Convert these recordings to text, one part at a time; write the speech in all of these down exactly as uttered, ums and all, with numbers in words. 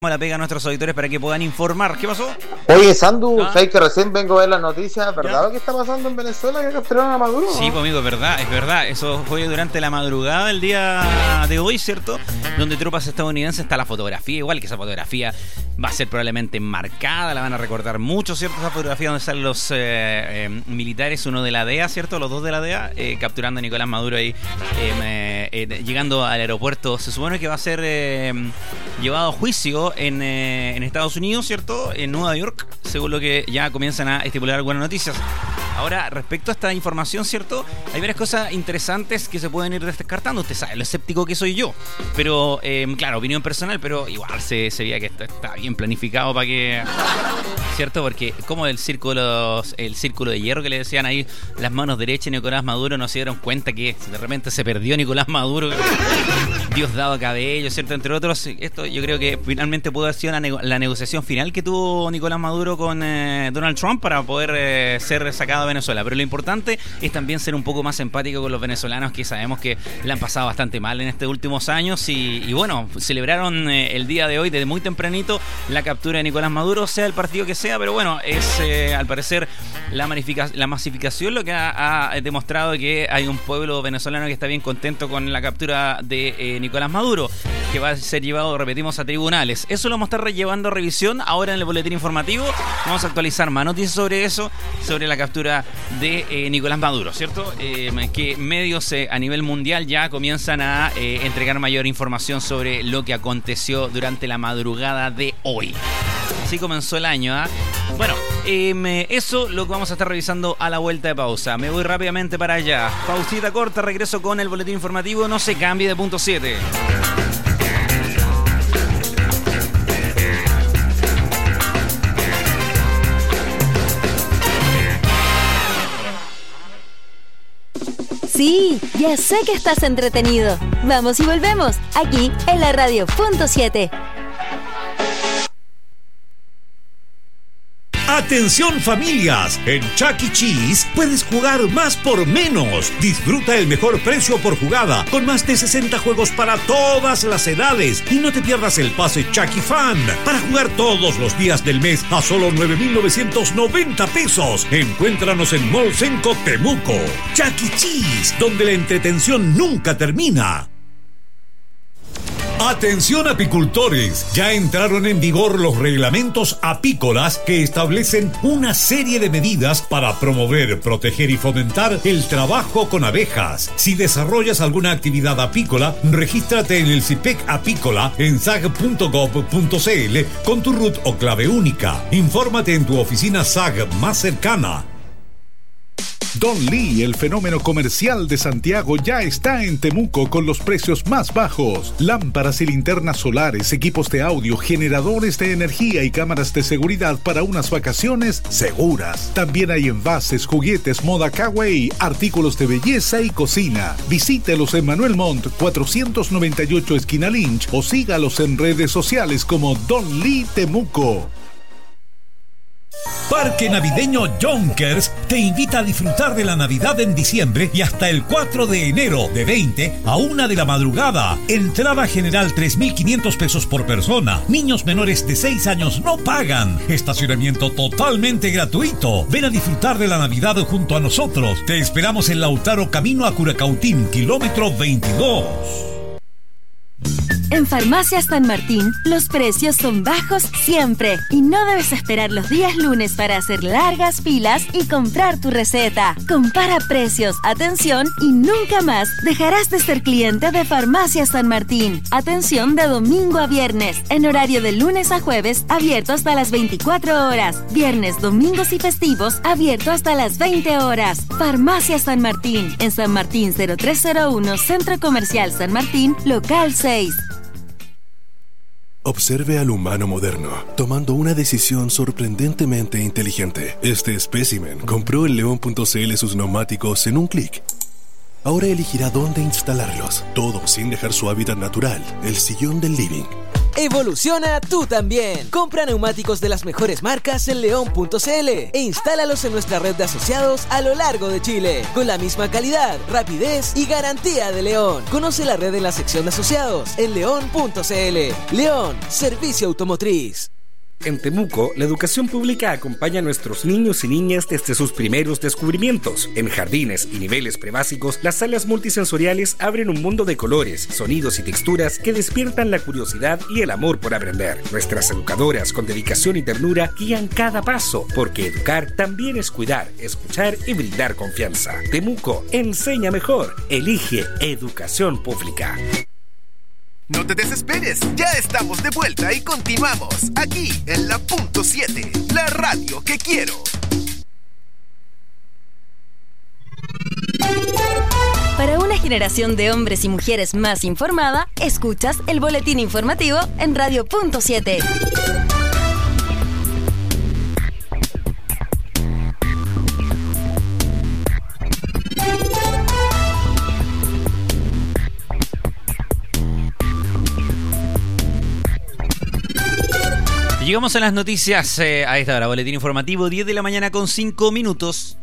la pega a nuestros auditores para que puedan informar. ¿Qué pasó? Oye, Sandu, ¿Ah? ¿sabes que recién vengo a ver las noticias? ¿Verdad lo que está pasando en Venezuela? Que capturaron a Maduro. Sí, pues amigo, es verdad, es verdad. Eso fue durante la madrugada del día de hoy, ¿cierto? Donde tropas estadounidenses, está la fotografía, igual que esa fotografía va a ser probablemente marcada, la van a recordar mucho, ¿cierto? Esa fotografía donde están los eh, eh, militares, uno de la D E A, ¿cierto? Los dos de la D E A, eh, capturando a Nicolás Maduro ahí, eh, eh, llegando al aeropuerto. Se supone que va a ser eh, llevado a juicio en, eh, en Estados Unidos, ¿cierto? En Nueva York, según lo que ya comienzan a estipular algunas noticias. Ahora, respecto a esta información, ¿cierto? Hay varias cosas interesantes que se pueden ir descartando. Usted sabe lo escéptico que soy yo. Pero, eh, claro, opinión personal, pero igual se, se veía que está, está bien planificado para que... ¿Cierto? Porque como el círculo, el círculo de hierro que le decían ahí, las manos derechas de Nicolás Maduro, no se dieron cuenta que de repente se perdió Nicolás Maduro. Diosdado Cabello, ¿cierto? Entre otros, esto yo creo que finalmente pudo haber sido la, nego- la negociación final que tuvo Nicolás Maduro con eh, Donald Trump para poder eh, ser sacado de Venezuela. Pero lo importante es también ser un poco más empático con los venezolanos, que sabemos que la han pasado bastante mal en estos últimos años y, y bueno, celebraron eh, el día de hoy desde muy tempranito la captura de Nicolás Maduro, sea el partido que sea, pero bueno, es eh, al parecer la, manifica- la masificación lo que ha, ha demostrado que hay un pueblo venezolano que está bien contento con la captura de eh, Nicolás Maduro, que va a ser llevado, repetimos, a tribunales. Eso lo vamos a estar llevando a revisión ahora en el boletín informativo. Vamos a actualizar más noticias sobre eso, sobre la captura de eh, Nicolás Maduro, ¿cierto? Eh, que medios eh, a nivel mundial ya comienzan a eh, entregar mayor información sobre lo que aconteció durante la madrugada de hoy. Así comenzó el año, ¿ah? ¿eh? Bueno, eh, eso lo que vamos a estar revisando a la vuelta de pausa. Me voy rápidamente para allá. Pausita corta, regreso con el boletín informativo. No se cambie de punto siete. Sí, ya sé que estás entretenido. Vamos y volvemos, aquí en la radio punto siete. Atención familias, en Chuck E. Cheese puedes jugar más por menos. Disfruta el mejor precio por jugada con más de sesenta juegos para todas las edades y no te pierdas el pase Chuck E. Fan para jugar todos los días del mes a solo nueve mil novecientos noventa pesos. Encuéntranos en Mall Senco Temuco. Chuck E. Cheese, donde la entretención nunca termina. Atención apicultores, ya entraron en vigor los reglamentos apícolas que establecen una serie de medidas para promover, proteger y fomentar el trabajo con abejas. Si desarrollas alguna actividad apícola, regístrate en el CIPEC Apícola en sag punto gov punto cl con tu R U T o clave única. Infórmate en tu oficina S A G más cercana. Don Lee, el fenómeno comercial de Santiago, ya está en Temuco con los precios más bajos. Lámparas y linternas solares, equipos de audio, generadores de energía y cámaras de seguridad para unas vacaciones seguras. También hay envases, juguetes, moda kawaii, artículos de belleza y cocina. Visítelos en Manuel Montt, cuatrocientos noventa y ocho esquina Lynch o sígalos en redes sociales como Don Lee Temuco. Parque Navideño Yonkers te invita a disfrutar de la Navidad en diciembre y hasta el cuatro de enero de veinte a una de la madrugada. Entrada general tres mil quinientos pesos por persona. Niños menores de seis años no pagan. Estacionamiento totalmente gratuito. Ven a disfrutar de la Navidad junto a nosotros. Te esperamos en Lautaro Camino a Curacautín, kilómetro veintidós. En Farmacias San Martín, los precios son bajos siempre y no debes esperar los días lunes para hacer largas filas y comprar tu receta. Compara precios, atención y nunca más dejarás de ser cliente de Farmacias San Martín. Atención de domingo a viernes, en horario de lunes a jueves, abierto hasta las veinticuatro horas. Viernes, domingos y festivos, abierto hasta las veinte horas. Farmacias San Martín, en San Martín cero tres cero uno, Centro Comercial San Martín, local seis. Observe al humano moderno, tomando una decisión sorprendentemente inteligente. Este espécimen compró en león punto cl sus neumáticos en un clic. Ahora elegirá dónde instalarlos, todo sin dejar su hábitat natural, el sillón del living. Evoluciona tú también. Compra neumáticos de las mejores marcas en león punto c l e instálalos en nuestra red de asociados a lo largo de Chile, con la misma calidad, rapidez y garantía de León. Conoce la red en la sección de asociados en león punto c l. León, servicio automotriz. En Temuco, la educación pública acompaña a nuestros niños y niñas desde sus primeros descubrimientos. En jardines y niveles prebásicos, las salas multisensoriales abren un mundo de colores, sonidos y texturas que despiertan la curiosidad y el amor por aprender. Nuestras educadoras, con dedicación y ternura, guían cada paso, porque educar también es cuidar, escuchar y brindar confianza. Temuco, enseña mejor. Elige educación pública. No te desesperes, ya estamos de vuelta y continuamos aquí en la punto siete, la radio que quiero. Para una generación de hombres y mujeres más informada, escuchas el boletín informativo en radio punto siete. Llegamos a las noticias eh, a esta hora. Boletín informativo, diez de la mañana con cinco minutos.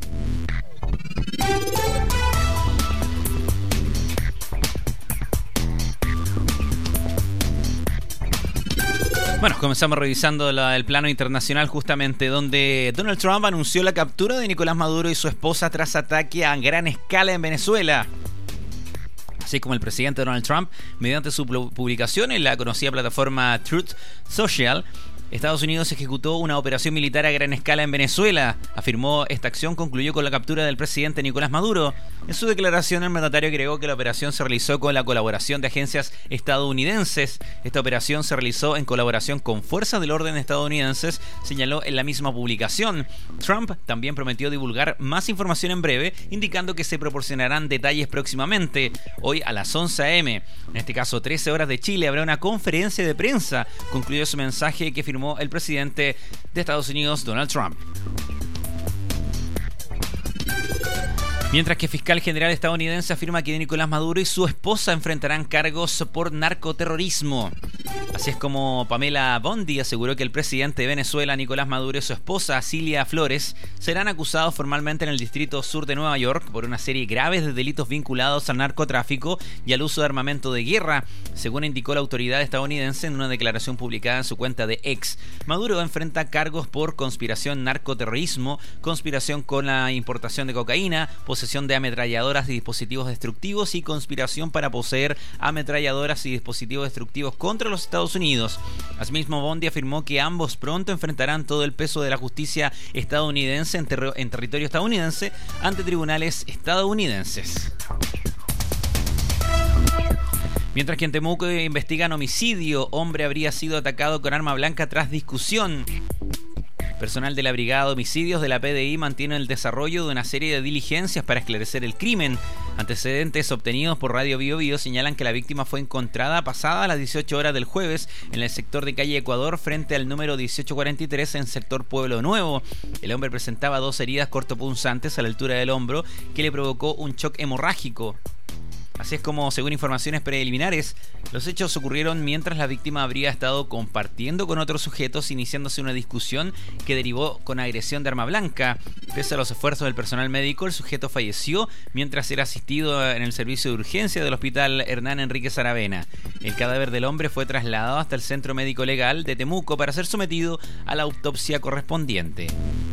Bueno, comenzamos revisando la, el plano internacional, justamente donde Donald Trump anunció la captura de Nicolás Maduro y su esposa tras ataque a gran escala en Venezuela. Así como el presidente Donald Trump, mediante su publicación en la conocida plataforma Truth Social, Estados Unidos ejecutó una operación militar a gran escala en Venezuela. Afirmó, esta acción concluyó con la captura del presidente Nicolás Maduro. En su declaración, el mandatario agregó que la operación se realizó con la colaboración de agencias estadounidenses. Esta operación se realizó en colaboración con fuerzas del orden estadounidenses, señaló en la misma publicación. Trump también prometió divulgar más información en breve, indicando que se proporcionarán detalles próximamente. Hoy a las once a eme, en este caso trece horas de Chile, habrá una conferencia de prensa. Concluyó su mensaje que firmó el presidente de Estados Unidos, Donald Trump. Mientras que el fiscal general estadounidense afirma que Nicolás Maduro y su esposa enfrentarán cargos por narcoterrorismo. Así es como Pamela Bondi aseguró que el presidente de Venezuela, Nicolás Maduro, y su esposa, Cilia Flores, serán acusados formalmente en el Distrito Sur de Nueva York por una serie graves de delitos vinculados al narcotráfico y al uso de armamento de guerra, según indicó la autoridad estadounidense en una declaración publicada en su cuenta de X. Maduro enfrenta cargos por conspiración narcoterrorismo, conspiración con la importación de cocaína, posesión de ametralladoras y dispositivos destructivos y conspiración para poseer ametralladoras y dispositivos destructivos contra los Estados Unidos. Asimismo, Bondi afirmó que ambos pronto enfrentarán todo el peso de la justicia estadounidense en, ter- en territorio estadounidense ante tribunales estadounidenses. Mientras que en Temuco investigan homicidio, hombre habría sido atacado con arma blanca tras discusión. Personal de la Brigada de Homicidios de la P D I mantiene el desarrollo de una serie de diligencias para esclarecer el crimen. Antecedentes obtenidos por Radio Bio Bio señalan que la víctima fue encontrada pasada las dieciocho horas del jueves en el sector de calle Ecuador frente al número dieciocho cuarenta y tres en sector Pueblo Nuevo. El hombre presentaba dos heridas cortopunzantes a la altura del hombro que le provocó un shock hemorrágico. Así es como, según informaciones preliminares, los hechos ocurrieron mientras la víctima habría estado compartiendo con otros sujetos, iniciándose una discusión que derivó con agresión de arma blanca. Pese a los esfuerzos del personal médico, el sujeto falleció mientras era asistido en el servicio de urgencia del hospital Hernán Enríquez Aravena. El cadáver del hombre fue trasladado hasta el Centro Médico Legal de Temuco para ser sometido a la autopsia correspondiente.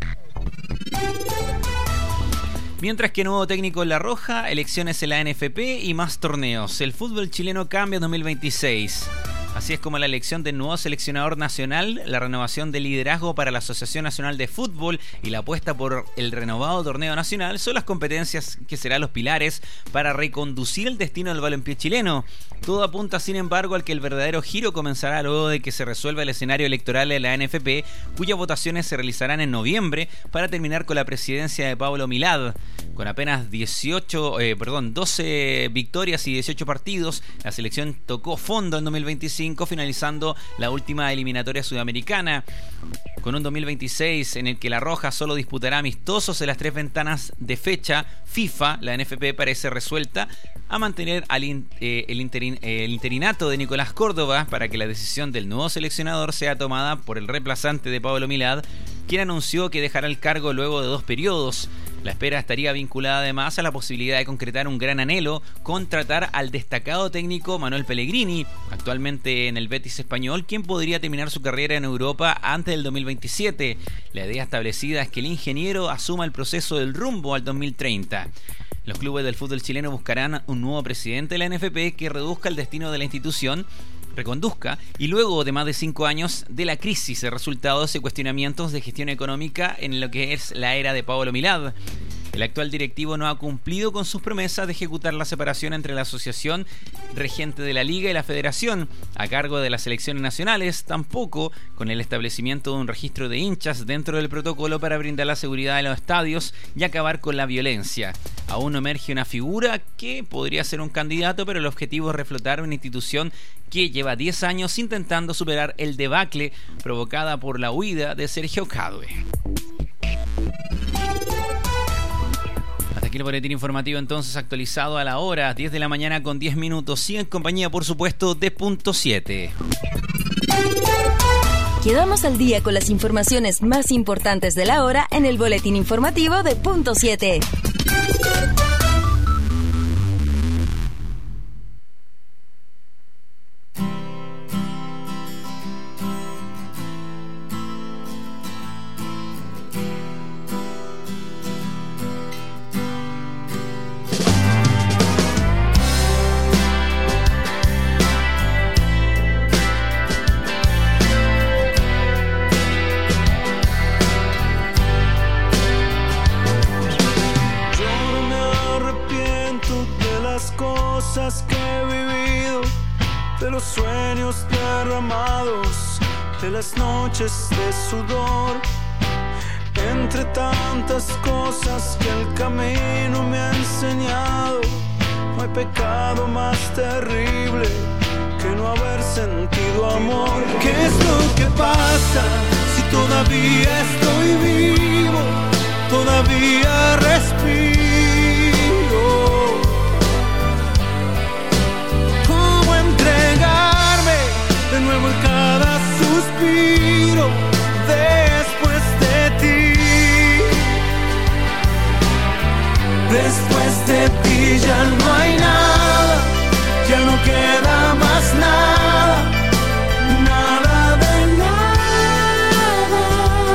Mientras que nuevo técnico en La Roja, elecciones en la N F P y más torneos. El fútbol chileno cambia en dos mil veintiséis. Así es como la elección del nuevo seleccionador nacional, la renovación del liderazgo para la Asociación Nacional de Fútbol y la apuesta por el renovado torneo nacional son las competencias que serán los pilares para reconducir el destino del balompié chileno. Todo apunta, sin embargo, al que el verdadero giro comenzará luego de que se resuelva el escenario electoral de la N F P, cuyas votaciones se realizarán en noviembre para terminar con la presidencia de Pablo Milad. Con apenas dieciocho, eh, perdón, doce victorias y dieciocho partidos, la selección tocó fondo en dos mil veinticinco, finalizando la última eliminatoria sudamericana. Con un dos mil veintiséis en el que La Roja solo disputará amistosos en las tres ventanas de fecha FIFA, la N F P parece resuelta a mantener al in, eh, el, interin, eh, el interinato de Nicolás Córdoba para que la decisión del nuevo seleccionador sea tomada por el reemplazante de Pablo Milad, quien anunció que dejará el cargo luego de dos periodos. La espera estaría vinculada además a la posibilidad de concretar un gran anhelo, contratar al destacado técnico Manuel Pellegrini, actualmente en el Betis español, quien podría terminar su carrera en Europa antes del dos mil veintisiete. La idea establecida es que el ingeniero asuma el proceso del rumbo al dos mil treinta. Los clubes del fútbol chileno buscarán un nuevo presidente de la N F P que reduzca el destino de la institución, reconduzca y luego de más de cinco años de la crisis, resultados y cuestionamientos de gestión económica en lo que es la era de Pablo Milad. El actual directivo no ha cumplido con sus promesas de ejecutar la separación entre la asociación regente de la Liga y la Federación a cargo de las selecciones nacionales, tampoco con el establecimiento de un registro de hinchas dentro del protocolo para brindar la seguridad de los estadios y acabar con la violencia. Aún no emerge una figura que podría ser un candidato, pero el objetivo es reflotar una institución que lleva diez años intentando superar el debacle provocada por la huida de Sergio Cadue. Hasta aquí el boletín informativo entonces actualizado a la hora diez de la mañana con diez minutos. Sigue en compañía, por supuesto, de Punto siete. Quedamos al día con las informaciones más importantes de la hora en el boletín informativo de Punto siete. Que he vivido, de los sueños derramados, de las noches de sudor, entre tantas cosas que el camino me ha enseñado. No hay pecado más terrible que no haber sentido amor. ¿Qué es lo que pasa si todavía estoy vivo, todavía respiro? De nuevo en cada suspiro después de ti. Después de ti ya no hay nada, ya no queda más nada, nada de nada.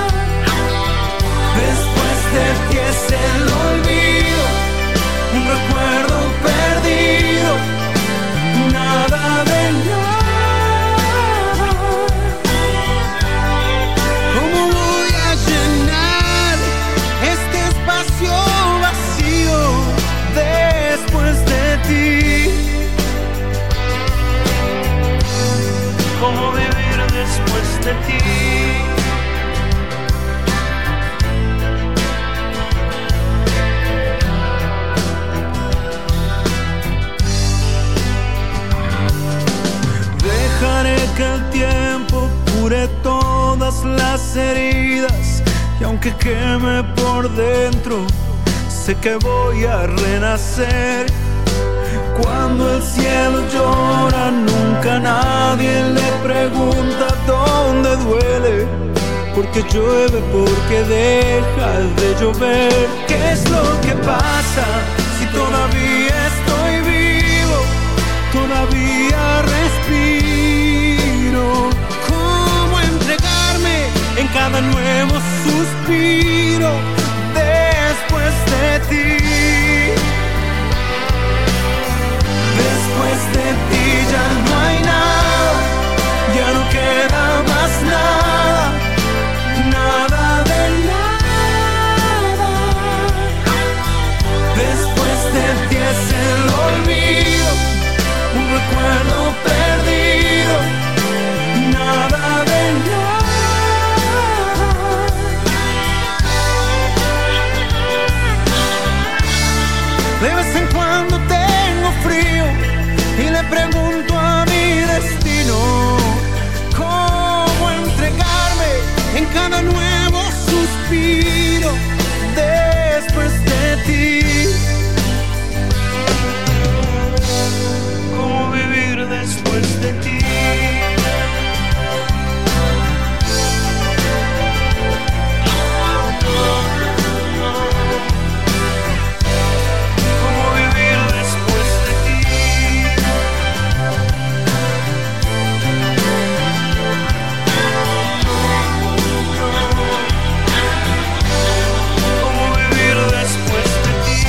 Después de ti es el olvido, un recuerdo perdido, nada de nada. ¿Cómo vivir después de ti? Dejaré que el tiempo cure todas las heridas, y aunque queme por dentro, sé que voy a renacer. Cuando el cielo llora, nunca nadie le pregunta dónde duele, porque llueve, porque deja de llover. ¿Qué es lo que pasa si todavía estoy vivo, todavía respiro? ¿Cómo entregarme en cada nuevo suspiro después de ti? Después de ti ya no hay nada, ya no queda más nada, nada de nada. Después de ti es el olvido, un recuerdo perdido, nada de nada. De vez en cuando tengo frío y le pregunto a mi destino cómo entregarme en cada nuevo suspiro después de ti. de ti. ¿Cómo vivir después de ti? ¿Cómo vivir después de ti?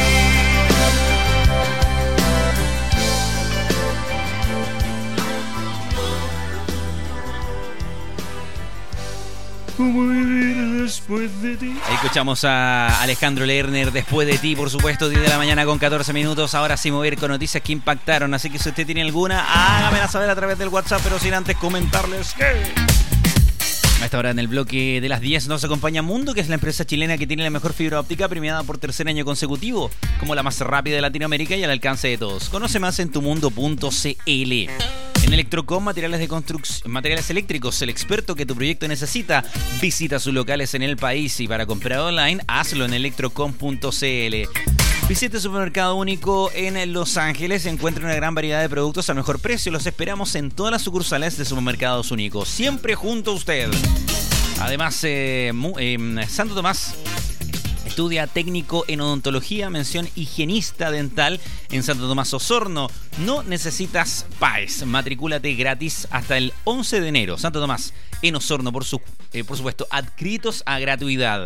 ¿Cómo vivir después de ti? Ahí escuchamos a Alejandro Lerner, Después de ti, por supuesto, diez de la mañana con catorce minutos. Ahora sí mover con noticias que impactaron, así que si usted tiene alguna, hágamela saber a través del WhatsApp, pero sin antes comentarles que... A esta hora en el bloque de las diez nos acompaña Mundo, que es la empresa chilena que tiene la mejor fibra óptica, premiada por tercer año consecutivo como la más rápida de Latinoamérica y al alcance de todos. Conoce más en tumundo punto c l. En Electrocom, materiales de construcción, materiales eléctricos, el experto que tu proyecto necesita. Visita sus locales en el país y para comprar online, hazlo en electrocom punto c l. Visite Supermercado Único en Los Ángeles. Encuentra una gran variedad de productos al mejor precio. Los esperamos en todas las sucursales de Supermercados Únicos. Siempre junto a usted. Además, eh, eh, Santo Tomás estudia técnico en odontología, mención higienista dental en Santo Tomás Osorno. No necesitas P A E S. Matricúlate gratis hasta el once de enero. Santo Tomás en Osorno, por, su, eh, por supuesto, adscritos a gratuidad.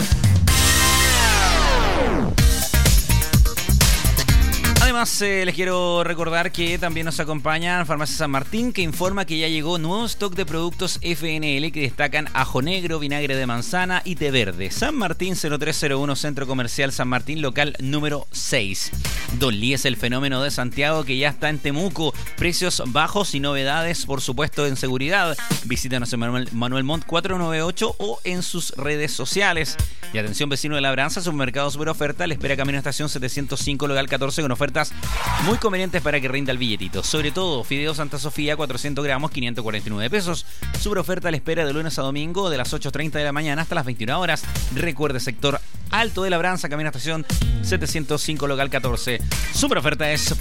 Además, eh, les quiero recordar que también nos acompaña Farmacia San Martín, que informa que ya llegó nuevo stock de productos F N L que destacan ajo negro, vinagre de manzana y té verde. San Martín cero tres cero uno, Centro Comercial San Martín, local número seis. Don Lee es el fenómeno de Santiago que ya está en Temuco. Precios bajos y novedades, por supuesto, en seguridad. Visítanos en Manuel, Manuel Montt cuatrocientos noventa y ocho o en sus redes sociales. Y atención, vecino de Labranza, Supermercado Super Oferta le espera camino a estación setecientos cinco, local catorce, con ofertas muy convenientes para que rinda el billetito. Sobre todo, Fideo Santa Sofía, cuatrocientos gramos, quinientos cuarenta y nueve pesos. Super oferta le espera de lunes a domingo, de las ocho treinta de la mañana hasta las veintiuna horas. Recuerde, sector Alto de Labranza, camino a estación setecientos cinco, local catorce. Super oferta es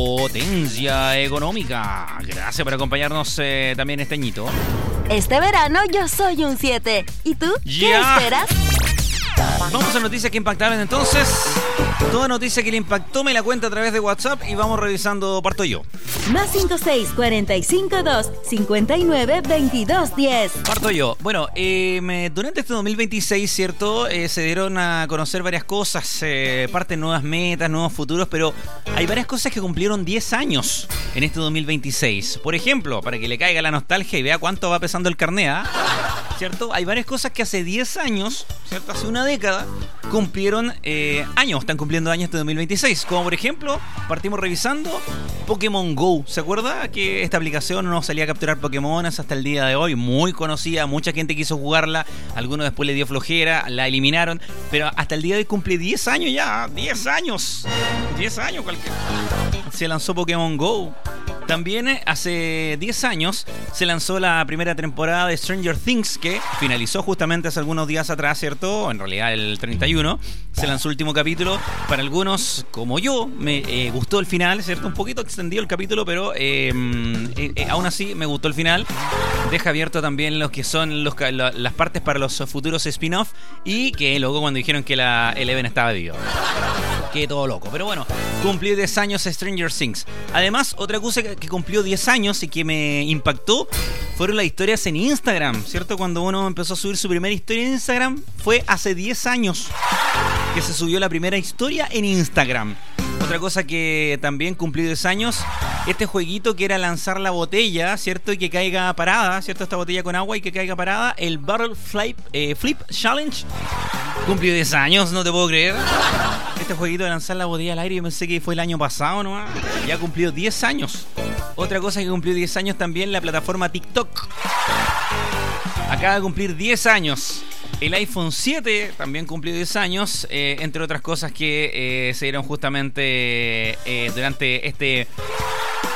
potencia económica. Gracias por acompañarnos eh, también este añito. Este verano yo soy un siete. ¿Y tú? ¿Qué Ya. esperas? Vamos a noticias que impactaron entonces. Toda noticia que le impactó me la cuenta a través de WhatsApp y vamos revisando, parto yo. Más cinco seis cuatro cinco dos cinco nueve veintidós diez. Parto yo. Bueno, eh, me- durante este dos mil veintiséis, ¿cierto? Eh, se dieron a conocer varias cosas, eh, parten nuevas metas, nuevos futuros, pero hay varias cosas que cumplieron diez años en este dos mil veintiséis. Por ejemplo, para que le caiga la nostalgia y vea cuánto va pesando el carné, ¿ah? ¿Cierto? Hay varias cosas que hace diez años, ¿cierto? Hace una década, cumplieron eh, años, están cumpliendo años este dos mil veintiséis. Como por ejemplo, partimos revisando Pokémon Go. ¿Se acuerda que esta aplicación no salía a capturar Pokémones hasta el día de hoy? Muy conocida, mucha gente quiso jugarla, algunos después le dio flojera, la eliminaron, pero hasta el día de hoy cumple diez años ya, diez años, diez años cualquier. Se lanzó Pokémon Go. También eh, hace diez años se lanzó la primera temporada de Stranger Things, que finalizó justamente hace algunos días atrás, ¿cierto? En realidad el treinta y uno. Se lanzó el último capítulo. Para algunos, como yo, me eh, gustó el final, ¿cierto? Un poquito extendido el capítulo, pero eh, eh, eh, aún así me gustó el final. Deja abierto también los que son los, ca- la- las partes para los futuros spin-off. Y que luego cuando dijeron que la Eleven estaba viva. Quedé todo loco. Pero bueno, cumplió diez años Stranger Things. Además, otra cosa que que cumplió diez años y que me impactó fueron las historias en Instagram, ¿cierto? Cuando uno empezó a subir su primera historia en Instagram, fue hace diez años que se subió la primera historia en Instagram. Otra cosa que también cumplió diez años, este jueguito que era lanzar la botella, ¿cierto? Y que caiga parada, ¿cierto? Esta botella con agua y que caiga parada. El Barrel Flip, eh, Flip Challenge cumplió diez años, no te puedo creer. Este jueguito de lanzar la botella al aire, yo pensé que fue el año pasado nomás. Ya cumplió diez años. Otra cosa que cumplió diez años también, la plataforma TikTok. Acaba de cumplir diez años. El iPhone siete también cumplió diez años, eh, entre otras cosas que eh, se dieron justamente eh, durante este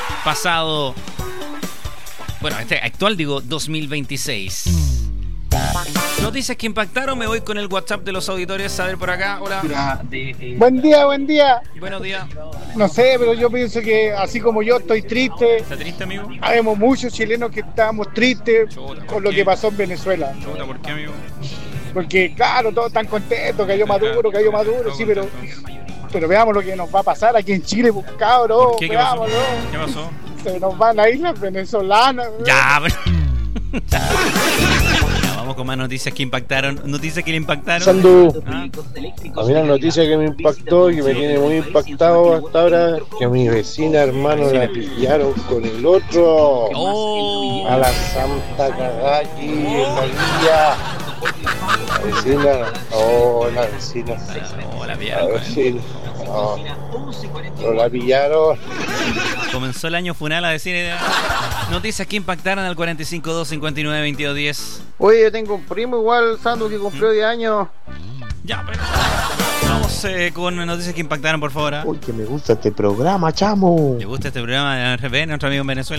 pasado, bueno, este actual, digo, dos mil veintiséis. Noticias que impactaron, me voy con el WhatsApp de los auditores. A ver por acá, hola. Buen día, buen día. Buenos días. No sé, pero yo pienso que así como yo estoy triste. ¿Está triste, amigo? Habemos muchos chilenos que estamos tristes Chota, con lo qué? que pasó en Venezuela. Chota, ¿por qué, amigo? Porque, claro, todos están contentos, cayó Maduro, cayó Maduro, sí, pero pero veamos lo que nos va a pasar aquí en Chile, pues, cabros. ¿Qué, ¿Qué pasó? ¿Qué pasó? Se nos van a ir las venezolanas. Ya, pero... Vamos con más noticias que impactaron. Noticias que le impactaron. Sandu, ¿Ah? A mí la noticia que me impactó y me tiene muy impactado hasta ahora, que a mi vecina, hermano, la pillaron con el otro. Oh. A la Santa Cagaki, en la villa. La vecina, oh, la vecina. Oh, la pillaron. La vecina. Oh, no la pillaron. Comenzó el año funal a decir. Noticias que impactaron al cuarenta y cinco dos cincuenta y nueve veintidós diez. Oye, yo tengo un primo igual, Sandu, que cumplió diez años. Ya, pero... Vamos eh, con noticias que impactaron, por favor. ¿eh? Uy, que me gusta este programa, chamo. ¿Le gusta este programa de R P, nuestro amigo en Venezuela?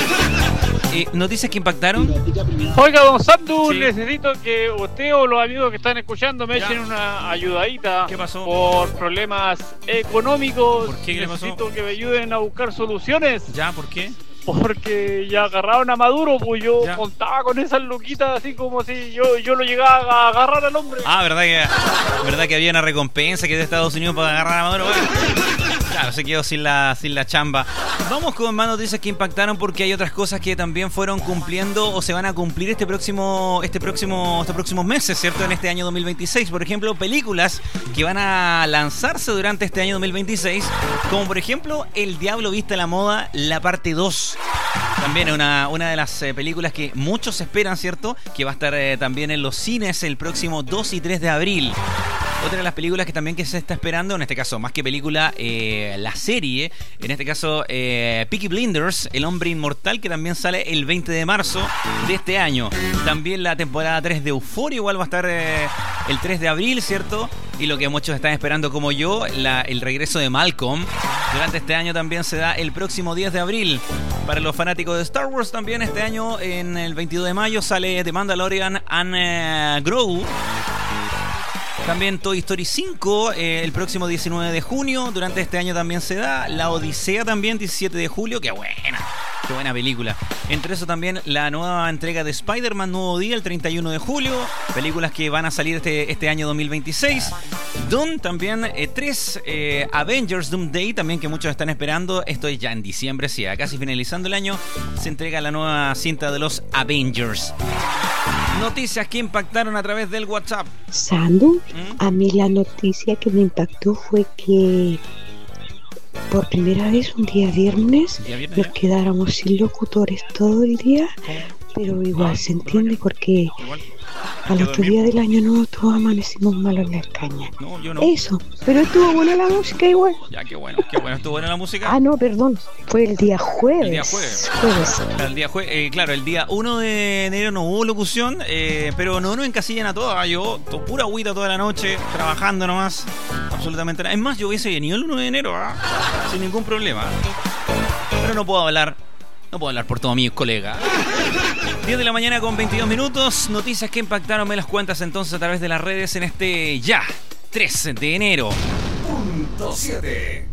Eh, noticias que impactaron. Oiga, don Sandu, sí. necesito que usted o los amigos que están escuchando me ya. echen una ayudadita. ¿Qué pasó? Por problemas económicos. ¿Por qué? ¿Qué le pasó? Necesito que me ayuden a buscar soluciones. ¿Ya? ¿Por qué? Porque ya agarraron a Maduro, pues yo ya. contaba con esas luquitas así como si yo, yo lo llegaba a agarrar al hombre. Ah, ¿verdad que, verdad que había una recompensa que es de Estados Unidos para agarrar a Maduro? Bueno, claro, se quedó sin la, sin la chamba. Vamos con más noticias que impactaron porque hay otras cosas que también fueron cumpliendo o se van a cumplir este próximo, este próximo, estos próximos meses, ¿cierto? En este año dos mil veintiséis. Por ejemplo, películas que van a lanzarse durante este año dos mil veintiséis, como por ejemplo El Diablo Viste a la Moda, la parte dos. También una, una de las eh, películas que muchos esperan, ¿cierto? Que va a estar eh, también en los cines el próximo dos y tres de abril. Otra de las películas que también que se está esperando, en este caso, más que película, eh, la serie, en este caso, eh, Peaky Blinders, El Hombre Inmortal, que también sale el veinte de marzo de este año. También la temporada tres de Euphoria, igual va a estar eh, el tres de abril, ¿cierto? Y lo que muchos están esperando como yo, la, el regreso de Malcolm. Durante este año también se da el próximo diez de abril. Para los fanáticos de Star Wars también este año, en el veintidós de mayo, sale The Mandalorian and uh, Grogu. También Toy Story cinco, eh, el próximo diecinueve de junio. Durante este año también se da La Odisea también, diecisiete de julio. ¡Qué buena! ¡Qué buena película! Entre eso también la nueva entrega de Spider-Man Nuevo Día, el treinta y uno de julio. Películas que van a salir este, este año dos mil veintiséis. Doom también, eh, tres eh, Avengers Doomsday también que muchos están esperando. Esto es ya en diciembre, sí, casi finalizando el año. Se entrega la nueva cinta de los Avengers. Noticias que impactaron a través del WhatsApp. Sandu, ¿Mm? A mí la noticia que me impactó fue que por primera vez un día viernes, día viernes nos ya? quedáramos sin locutores todo el día, ¿Cómo? pero igual se entiende porque igual. al otro día del año nuevo todos amanecimos malos en las cañas. No, yo no. Eso, pero estuvo buena la música igual. Ya, qué bueno, qué bueno, estuvo buena la música. Ah, no, perdón, fue el día jueves. El día jueves. jueves. El día jueves, eh, claro, el día uno de enero no hubo locución, eh, pero no nos encasillan a todos. Yo, to, pura agüita toda la noche, trabajando nomás, absolutamente nada. Es más, yo hubiese venido el uno de enero, ¿eh? sin ningún problema. Pero no puedo hablar, no puedo hablar por todos mis colegas. diez de la mañana con veintidós minutos. Noticias que impactaron, me las cuentas entonces a través de las redes en este ya tres de enero. Punto siete.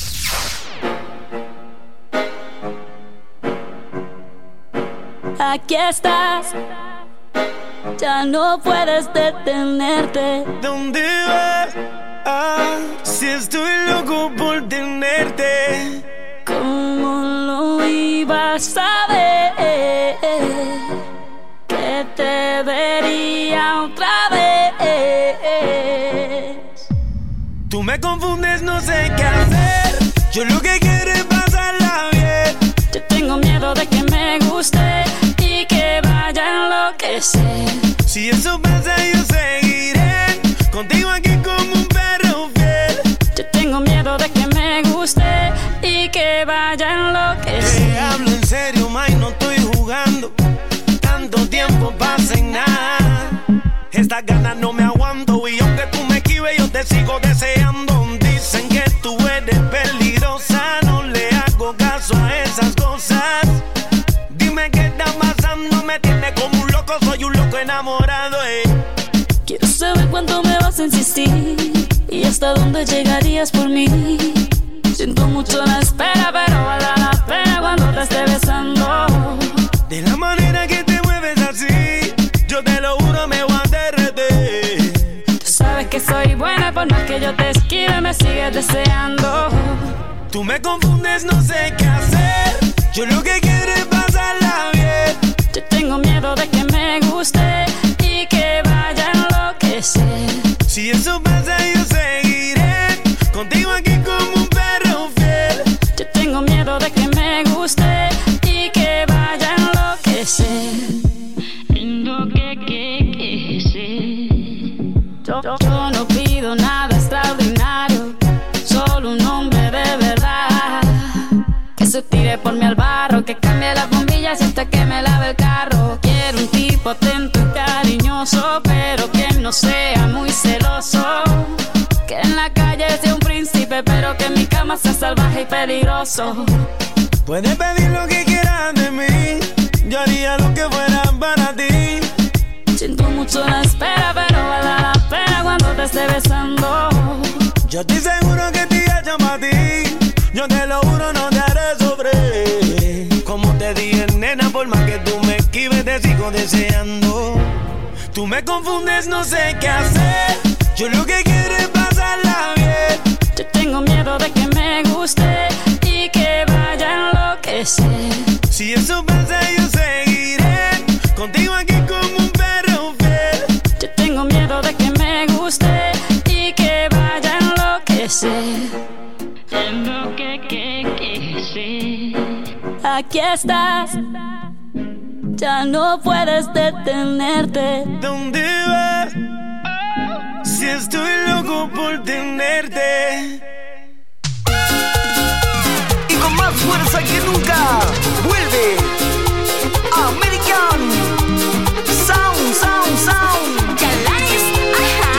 Aquí estás, ya no puedes detenerte. ¿Dónde vas? Ah, si estoy loco por tenerte. ¿Cómo lo ibas a ver? Que te vería otra vez. Tú me confundes, no sé qué hacer. Yo lo que quiero es pasarla bien. Yo tengo miedo de que me guste y que vaya a enloquecer. Si eso pasa yo seguiré contigo aquí como un perro fiel. Yo tengo miedo de que me guste y que vaya a enloquecer. Te hablo en serio, May, no estoy jugando. Tanto tiempo pasa en nada. Estas ganas no me aguanto y aunque tú me esquives yo te sigo deseando. Dicen que tú eres peligrosa, no le hago caso a esas cosas. Dime qué está pasando, me tiene como un loco, soy un loco enamorado, eh. Quiero saber cuánto me vas a insistir y hasta dónde llegarías por mí. Siento mucho la espera, pero vale la pena cuando te esté besando. De la manera que te mueves así, yo te lo juro me voy a derretir. Tú sabes que soy buena, por más que yo te esquive me sigues deseando. Tú me confundes, no sé qué hacer. Yo lo que quiero es pasarla bien. Yo tengo miedo de que me guste y que vaya a enloquecer. Si eso pasa yo seguiré contigo aquí como un perro fiel. Yo tengo miedo de que me guste y que vaya a enloquecer. Yo, yo, yo no pido nada extraordinario, solo un hombre de verdad que se tire por mí al barro, que cambie las bombillas hasta que me lave el carro. Quiero un tipo atento y cariñoso, pero que no sea muy celoso, que en la calle sea un príncipe, pero que en mi cama sea salvaje y peligroso. Puedes pedir lo que quieras de mí, yo haría lo que fuera para ti. Siento mucho la espera, pero vale la pena cuando te esté besando. Yo estoy seguro que te hecho para ti, yo te lo juro no te haré sufrir. Como te dije, nena, por más que tú me esquives te sigo deseando. Tú me confundes, no sé qué hacer. Yo lo que quiero es pasarla bien. Yo tengo miedo de que me guste y que vaya a enloquecer. Si eso pasa yo seguiré contigo aquí como un perro fiel. Yo tengo miedo de que me guste y que vaya a enloquecer. Aquí estás, ya no puedes detenerte. ¿Dónde vas? Si estoy loco por tenerte. Y con más fuerza que nunca vuelve American Sound, Sound, Sound. Chalanes, ajá.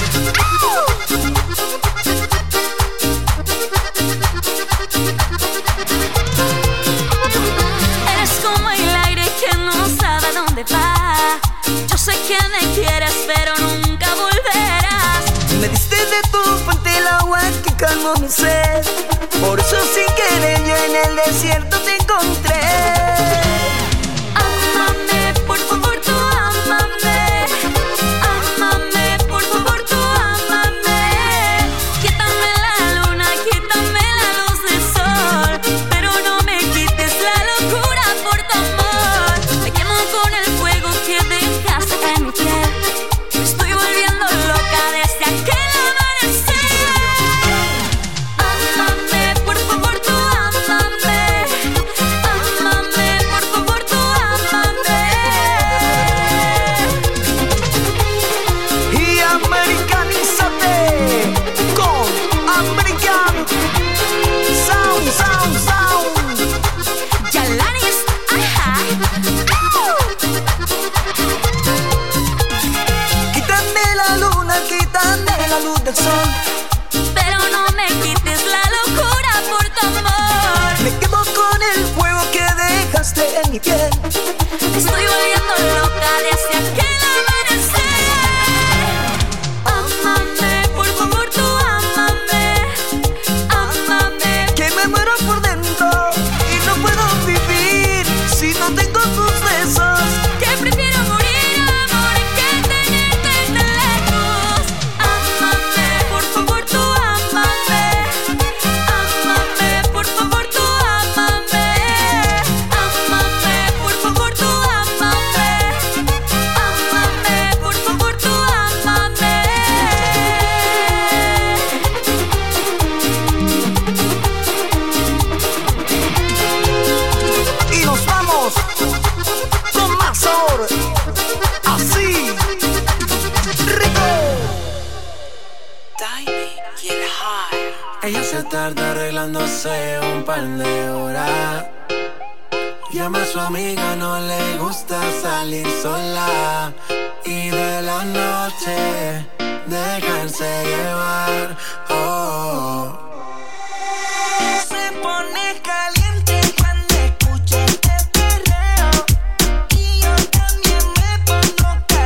Eres como el aire que no sabe dónde va. Yo sé que me quieres, pero nunca volverás. Me diste de tu fuente el agua que calmó mi sed. Por eso sin querer yo en el desierto te encontré. Ámame, por favor, tú ámame. Ámame, por favor, tú ámame. Quítame la luna, quítame la luz del sol, pero no me quites la locura por tu amor. Me quemo con el fuego que dejaste en mi piel. Me estoy volviendo loca desde aquel amanecer. Ámame, por favor, tú ámame. Ámame, por favor, tú ámame. Y americanízate con American Sound, Sound, Sound. Chalanes, ajá. Quítame la luna, quítame la luz del sol, Pero no me quites la locura por tu amor. me quemo con el fuego que dejaste en mi piel. Me estoy volviendo loca desde aquel amanecer. Ámame, por favor, tú ámame. Ámame. Que me muero por dentro y no puedo vivir si no tengo tus besos. Que prefiero morir, amor, que tenerte tan lejos. Ámame, por favor, tú ámame. Ámame, por favor, tú ámame. Ámame, por favor, tú ámame. Ámame, por favor, tú ámame. Y nos vamos con más sabor, así rico. Ella se tarda arreglándose un par de horas. Llama a su amiga, no le gusta salir sola. Y de la noche dejarse llevar. Oh. Se pone caliente cuando escucha este perreo. Y yo también me pongo caliente.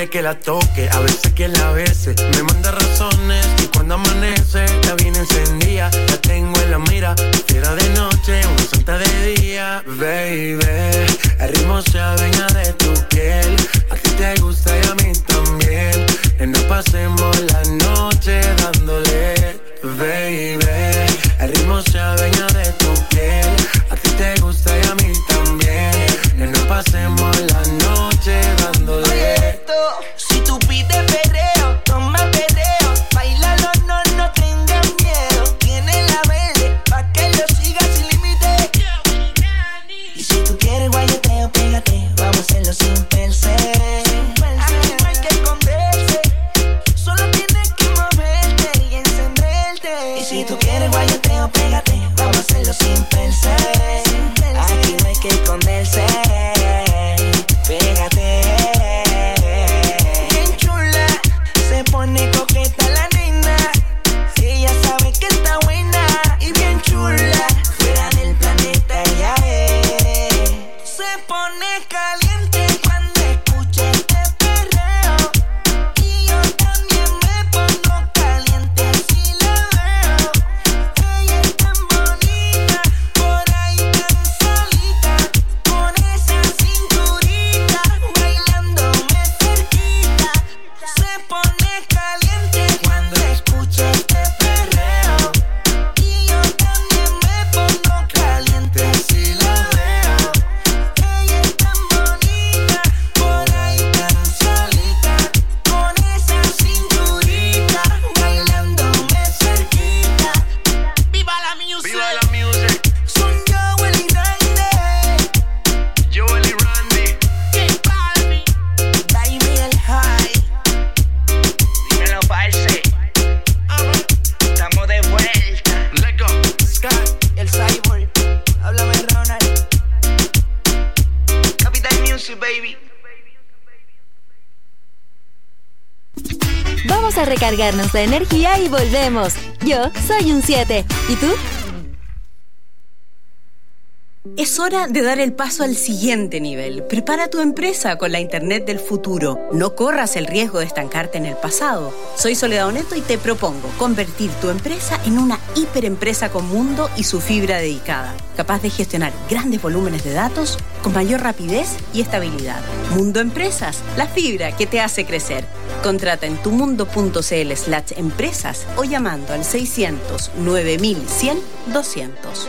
que la toque, a veces que la bese. Me manda razones y cuando amanece la viene encendida. La tengo en la mira, fiera de noche, una santa de día. Baby, el ritmo se adueña de tu piel. A ti te gusta y a mí también. Que no pasemos la noche dándole. Baby, el ritmo se adueña de tu piel. A ti te gusta y a mí también. Que no pasemos la noche dándole. Oye, esto, si tú pides perreo, toma perreo. Bailalo, no, no tengas miedo. Tiene la verde, pa' que lo sigas sin límite. Y si tú quieres guayeteo, pégate. Vamos a hacerlo sin pensar. Aquí no hay que esconderse. Solo tienes que moverte y encenderte. Y si tú quieres guayeteo, pégate. Vamos a hacerlo sin pensar. Aquí no hay que esconderse. Pégate. Bien chula, se pone coqueta la nena. Ella sabe que está buena y bien chula. Fuera del planeta ella es. Se pone caliente cuando escucha este perreo. Y yo también me pongo caliente si la veo. Ella es tan bonita, por ahí tan solita. Con esa cinturita, bailándome cerquita. Se pone caliente cuando escucha este perreo. Y yo también me pongo caliente si la veo. Ella es tan bonita, por ahí tan solita. Con esa cinturita, bailándome cerquita. ¡Viva la music! ¡Viva la music! Son Joel y Randy. Joel y Randy. J Balvin. Dime el high. Dímelo, parce. Estamos de vuelta. Let's go. Scott, el cyborg. Háblame, Ronald. Capital Music, baby. Vamos a recargarnos de energía y volvemos. Yo soy un siete. ¿Y tú? Es hora de dar el paso al siguiente nivel. Prepara tu empresa con la Internet del futuro. No corras el riesgo de estancarte en el pasado. Soy Soledad Oneto y te propongo convertir tu empresa en una hiperempresa con mundo y su fibra dedicada, capaz de gestionar grandes volúmenes de datos con mayor rapidez y estabilidad. Mundo Empresas, la fibra que te hace crecer. Contrata en tumundo.cl slash empresas o llamando al seiscientos nueve mil cien doscientos.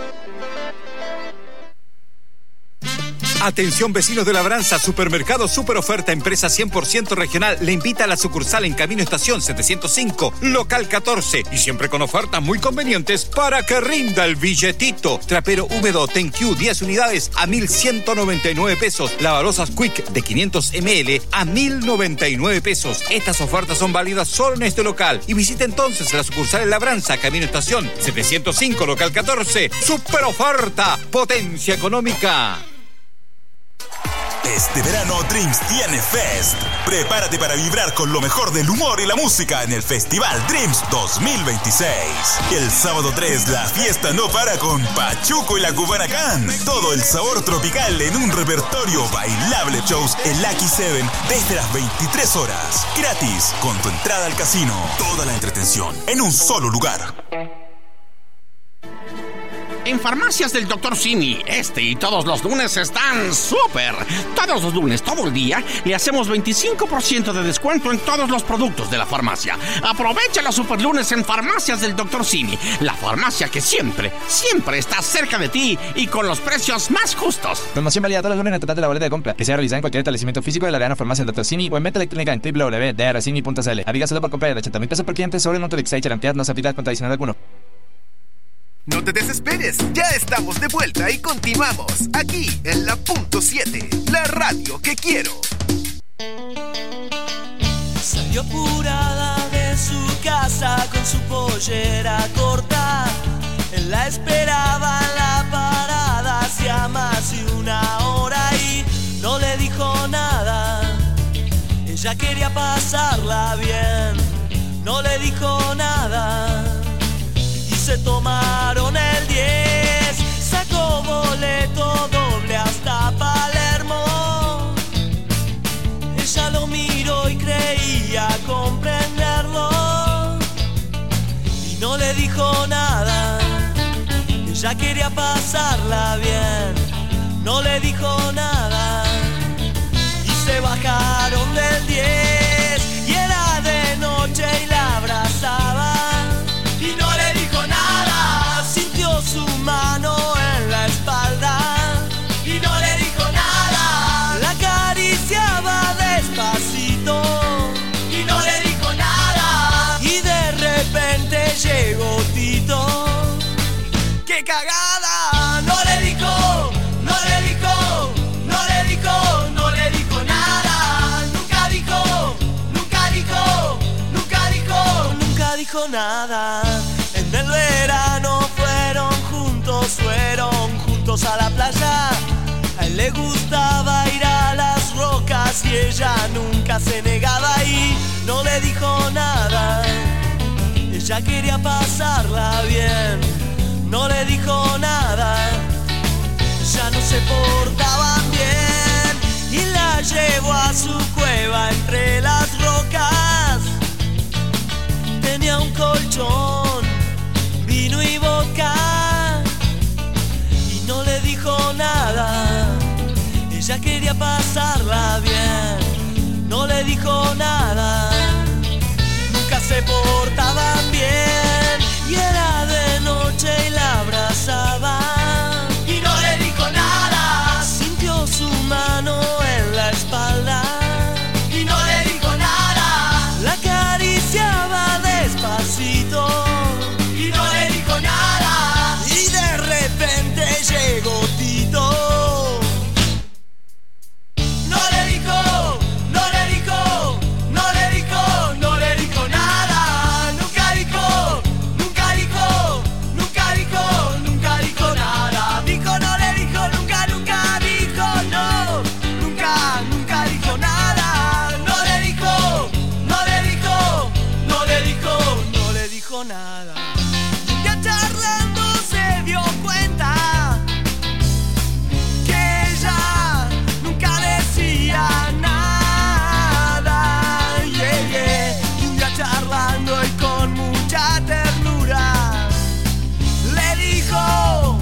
Atención vecinos de Labranza, Supermercado Super Oferta Empresa cien por ciento regional le invita a la sucursal en Camino Estación setecientos cinco, local catorce, y siempre con ofertas muy convenientes para que rinda el billetito. Trapero húmedo Ten-Q diez unidades a mil ciento noventa y nueve pesos. Lavarosas Quick de quinientos mililitros a mil noventa y nueve pesos. Estas ofertas son válidas solo en este local. Y visita entonces la sucursal en Labranza, Camino Estación setecientos cinco, local catorce. Super Oferta, potencia económica. Este verano Dreams tiene Fest. Prepárate para vibrar con lo mejor del humor y la música en el Festival Dreams dos mil veintiséis. El sábado tres la fiesta no para con Pachuco y la Kubanacan. Todo el sabor tropical en un repertorio bailable, shows en Lucky Seven desde las veintitrés horas. Gratis, con tu entrada al casino. Toda la entretención en un solo lugar. En Farmacias del doctor Simi, este y todos los lunes están súper. Todos los lunes, todo el día, le hacemos veinticinco por ciento de descuento en todos los productos de la farmacia. Aprovecha los super lunes en Farmacias del doctor Simi, la farmacia que siempre, siempre está cerca de ti y con los precios más justos. Promoción válida todos los lunes en el total de la boleta de compra, que sea realizada en cualquier establecimiento físico de la Arena Farmacia del doctor Simi o en venta electrónica en doble u doble u doble u punto d r simi punto c l. Aplica solo por compra de ochenta mil pesos por cliente sobre un Autolix y garantía no se aplica con adicional alguno. No te desesperes, ya estamos de vuelta y continuamos aquí en la punto siete, la radio que quiero. Salió apurada de su casa con su pollera corta. Él la esperaba en la parada hacía más de una hora y no le dijo nada. Ella quería pasarla bien, no le dijo nada. Se tomaron el diez, sacó boleto doble hasta Palermo. Ella lo miró y creyó le dijo nada, ella quería pasarla bien, no le dijo nada y se bajaron del diez y era de noche y la abrazaba y no le dijo nada, sintió su mano en la espalda y no le dijo nada, la acariciaba despacito y no le dijo nada y de repente llegó Tito. ¡Qué cagada! No le dijo, no le dijo, no le dijo, no le dijo nada. Nunca dijo, nunca dijo, nunca dijo, nunca dijo nada. En el verano fueron juntos, fueron juntos a la playa. A él le gustaba ir a las rocas y ella nunca se negaba y no le dijo nada. Ella quería pasarla bien, no le dijo nada. Ya no se portaban bien y la llevó a su cueva entre las rocas. Tenía un colchón, vino y vodka y no le dijo nada. Ella quería pasarla bien, no le dijo nada. Nunca se portaban bien y era de noche y la abrazaba y no le dijo nada. Sintió su mano en la espalda y no le dijo nada. La acariciaba despacito y no le dijo nada. Y de repente llegó Tito. No le dijo, no le dijo, no le dijo, no le dijo nada. Nunca dijo, nunca dijo, nunca dijo, nunca dijo nada. Dijo, no le dijo, nunca, nunca dijo, no. Nunca, nunca dijo nada. No le dijo, no le dijo, no le dijo, no le dijo nada. Ya charlando se dio cuenta que ella nunca decía nada. Yeah, yeah. Ya charlando y con mucha ternura le dijo,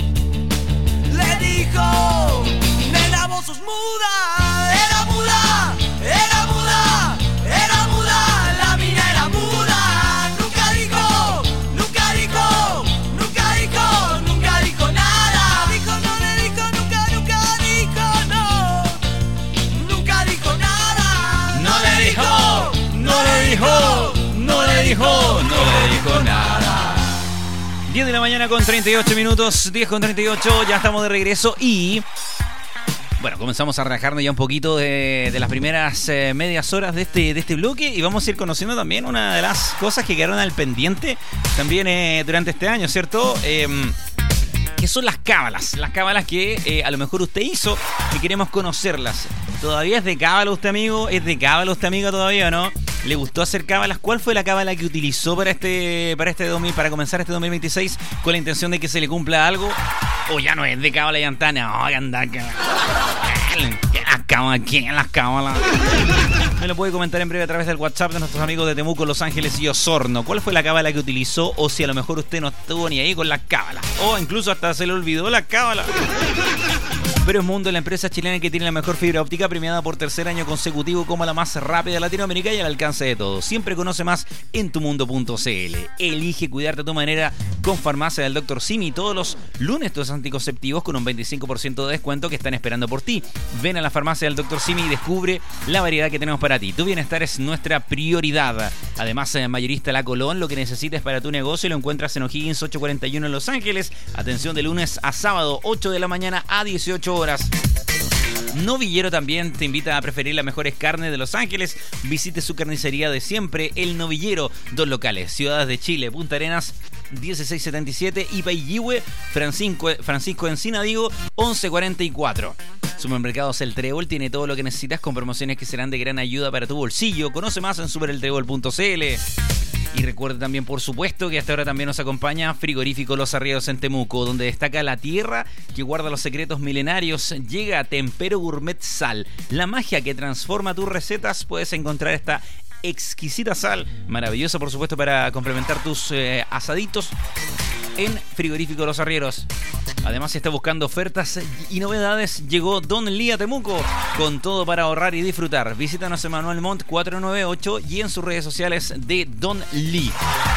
le dijo, nena, vos sos muda. Era muda, era muda, era muda, la mina era muda. Nunca dijo, nunca dijo, nunca dijo, nunca dijo nada. Dijo, no le dijo, nunca, nunca dijo, no. Nunca dijo nada. No le dijo, no le dijo, no le dijo, no le dijo nada. diez de la mañana con treinta y ocho minutos, diez con treinta y ocho, ya estamos de regreso y... Bueno, comenzamos a relajarnos ya un poquito de, de las primeras eh, medias horas de este, de este bloque y vamos a ir conociendo también una de las cosas que quedaron al pendiente también eh, durante este año, ¿cierto? Eh, que son las cábalas, las cábalas que eh, a lo mejor usted hizo y queremos conocerlas. ¿Todavía es de cábala usted, amigo? ¿Es de cábala usted, amiga, todavía o no? ¿Le gustó hacer cábalas? ¿Cuál fue la cábala que utilizó para este para este dos mil, para comenzar este dos mil veintiséis con la intención de que se le cumpla algo? ¿O ya no es de cábala y antana? No, que anda, que... Las cábalas, ¿quién las cábalas? Me lo puede comentar en breve a través del WhatsApp de nuestros amigos de Temuco, Los Ángeles y Osorno. ¿Cuál fue la cábala que utilizó? O si a lo mejor usted no estuvo ni ahí con las cábalas. O incluso hasta se le olvidó la cábala. Pero es Mundo, la empresa chilena que tiene la mejor fibra óptica, premiada por tercer año consecutivo como la más rápida de Latinoamérica y al alcance de todos. Siempre conoce más en tumundo punto c l. Elige cuidarte a tu manera con Farmacia del doctor Simi. Todos los lunes tus anticonceptivos con un veinticinco por ciento de descuento que están esperando por ti. Ven a la Farmacia del doctor Simi y descubre la variedad que tenemos para ti. Tu bienestar es nuestra prioridad. Además, en Mayorista La Colón, lo que necesites para tu negocio lo encuentras en O'Higgins ocho cuarenta y uno en Los Ángeles. Atención de lunes a sábado, ocho de la mañana a dieciocho horas. Novillero también te invita a preferir las mejores carnes de Los Ángeles. Visite su carnicería de siempre, El Novillero. Dos locales, Ciudades de Chile, Punta Arenas dieciséis setenta y siete y Paillihue, Francisco, Francisco Encina, digo, once cuarenta y cuatro. Supermercados El Trébol tiene todo lo que necesitas con promociones que serán de gran ayuda para tu bolsillo. Conoce más en super el trébol punto c l. Y recuerde también, por supuesto, que hasta ahora también nos acompaña Frigorífico Los Arrieros en Temuco, donde destaca la tierra que guarda los secretos milenarios. Llega Tempero Gourmet Sal, la magia que transforma tus recetas. Puedes encontrar esta exquisita sal, maravillosa por supuesto para complementar tus eh, asaditos en Frigorífico Los Arrieros. Además, si está buscando ofertas y novedades, llegó Don Lee a Temuco con todo para ahorrar y disfrutar. Visítanos en Manuel Montt cuatrocientos noventa y ocho y en sus redes sociales de Don Lee.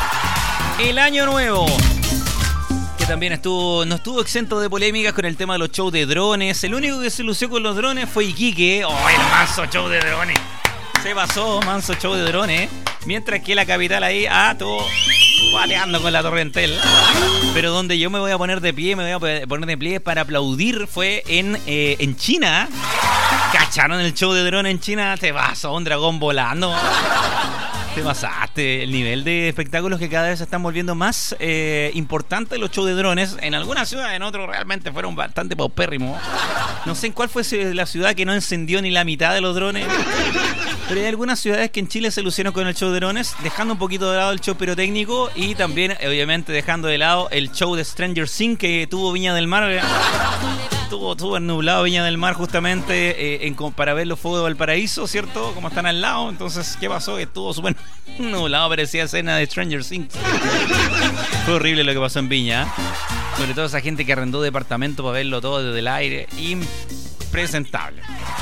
El año nuevo, que también estuvo, no estuvo exento de polémicas con el tema de los shows de drones. El único que se lució con los drones fue Iquique. ¡Oh, el manso show de drones! Se pasó, manso show de drones. Mientras que la capital ahí, ah, todo paleando con la Torrentel. Pero donde yo me voy a poner de pie, me voy a poner de pie para aplaudir fue en, eh, en China. ¿Cacharon el show de drones en China? Te pasó un dragón volando. Te pasaste. El nivel de espectáculos que cada vez se están volviendo más eh, importantes los shows de drones. En algunas ciudades, en otros realmente fueron bastante paupérrimos. No sé en cuál fue la ciudad que no encendió ni la mitad de los drones. Pero hay algunas ciudades que en Chile se lucieron con el show de drones, dejando un poquito de lado el show pirotécnico y también, obviamente, dejando de lado el show de Stranger Things que tuvo Viña del Mar. Estuvo, estuvo nublado Viña del Mar justamente eh, en, para ver los fuegos de Valparaíso, ¿cierto? Como están al lado. Entonces, ¿qué pasó? Estuvo súper nublado, parecía escena de Stranger Things. Fue horrible lo que pasó en Viña. Sobre todo esa gente que arrendó departamento para verlo todo desde el aire. Impresentable.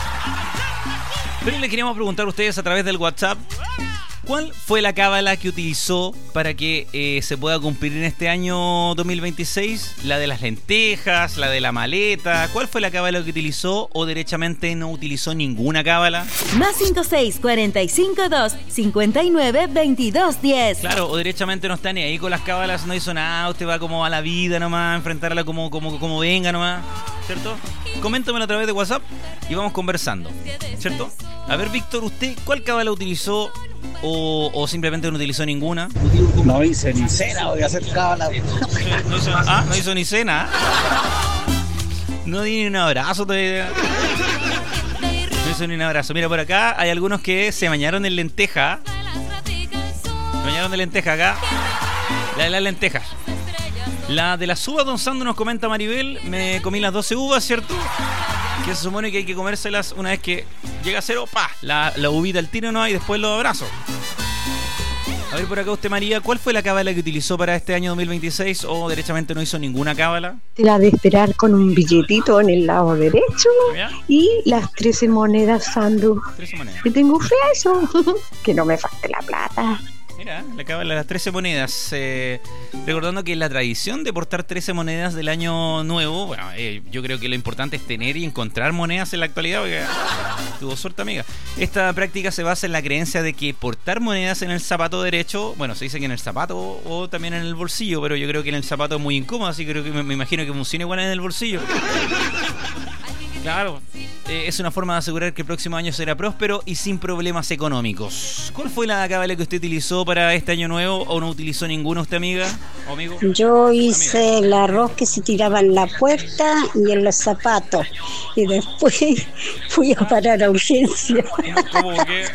Pero le queríamos preguntar a ustedes a través del WhatsApp, ¿cuál fue la cábala que utilizó para que eh, se pueda cumplir en este año dos mil veintiséis? ¿La de las lentejas? ¿La de la maleta? ¿Cuál fue la cábala que utilizó o derechamente no utilizó ninguna cábala? Más cinco seis cuatro cinco dos cinco nueve veintidós diez. Claro, o derechamente no está ni ahí con las cábalas, no hizo nada, usted va como a la vida nomás, enfrentarla como, como, como venga nomás, ¿cierto? Coméntamelo a través de WhatsApp y vamos conversando, ¿cierto? A ver, Víctor, ¿usted cuál cábala utilizó o, o simplemente no utilizó ninguna? No hice ni cena, voy a hacer cábala. No hizo, ah, no hizo ni cena. No di ni un abrazo todavía. No hizo ni un abrazo. Mira, por acá hay algunos que se bañaron en lenteja. Se bañaron de lenteja acá. La de las lentejas. La de las uvas, don Sandro, nos comenta Maribel. Me comí las doce uvas, ¿cierto? Que se supone que hay que comérselas una vez que llega a cero, pa, la, la uvita al tiro, ¿no? Y después los abrazos. A ver por acá usted, María, ¿cuál fue la cábala que utilizó para este año dos mil veintiséis o derechamente no hizo ninguna cábala? La de esperar con un billetito en el lado derecho. ¿Ya? Y las trece monedas, Sandro. trece monedas. Que tengo fe a eso. Que no me falte la plata. Mira, la cábala de las trece monedas. Eh, recordando que la tradición de portar trece monedas del año nuevo, bueno, eh, yo creo que lo importante es tener y encontrar monedas en la actualidad, porque tuvo suerte, amiga. Esta práctica se basa en la creencia de que portar monedas en el zapato derecho, bueno, se dice que en el zapato o, o también en el bolsillo, pero yo creo que en el zapato es muy incómodo, así que creo que me, me imagino que funciona igual en el bolsillo. Claro, eh, es una forma de asegurar que el próximo año será próspero y sin problemas económicos. ¿Cuál fue la cábala que usted utilizó para este año nuevo o no utilizó ninguno usted, amiga o amigo? Yo hice el arroz que se tiraba en la puerta y en los zapatos y después fui a parar a urgencia. ¿Cómo que?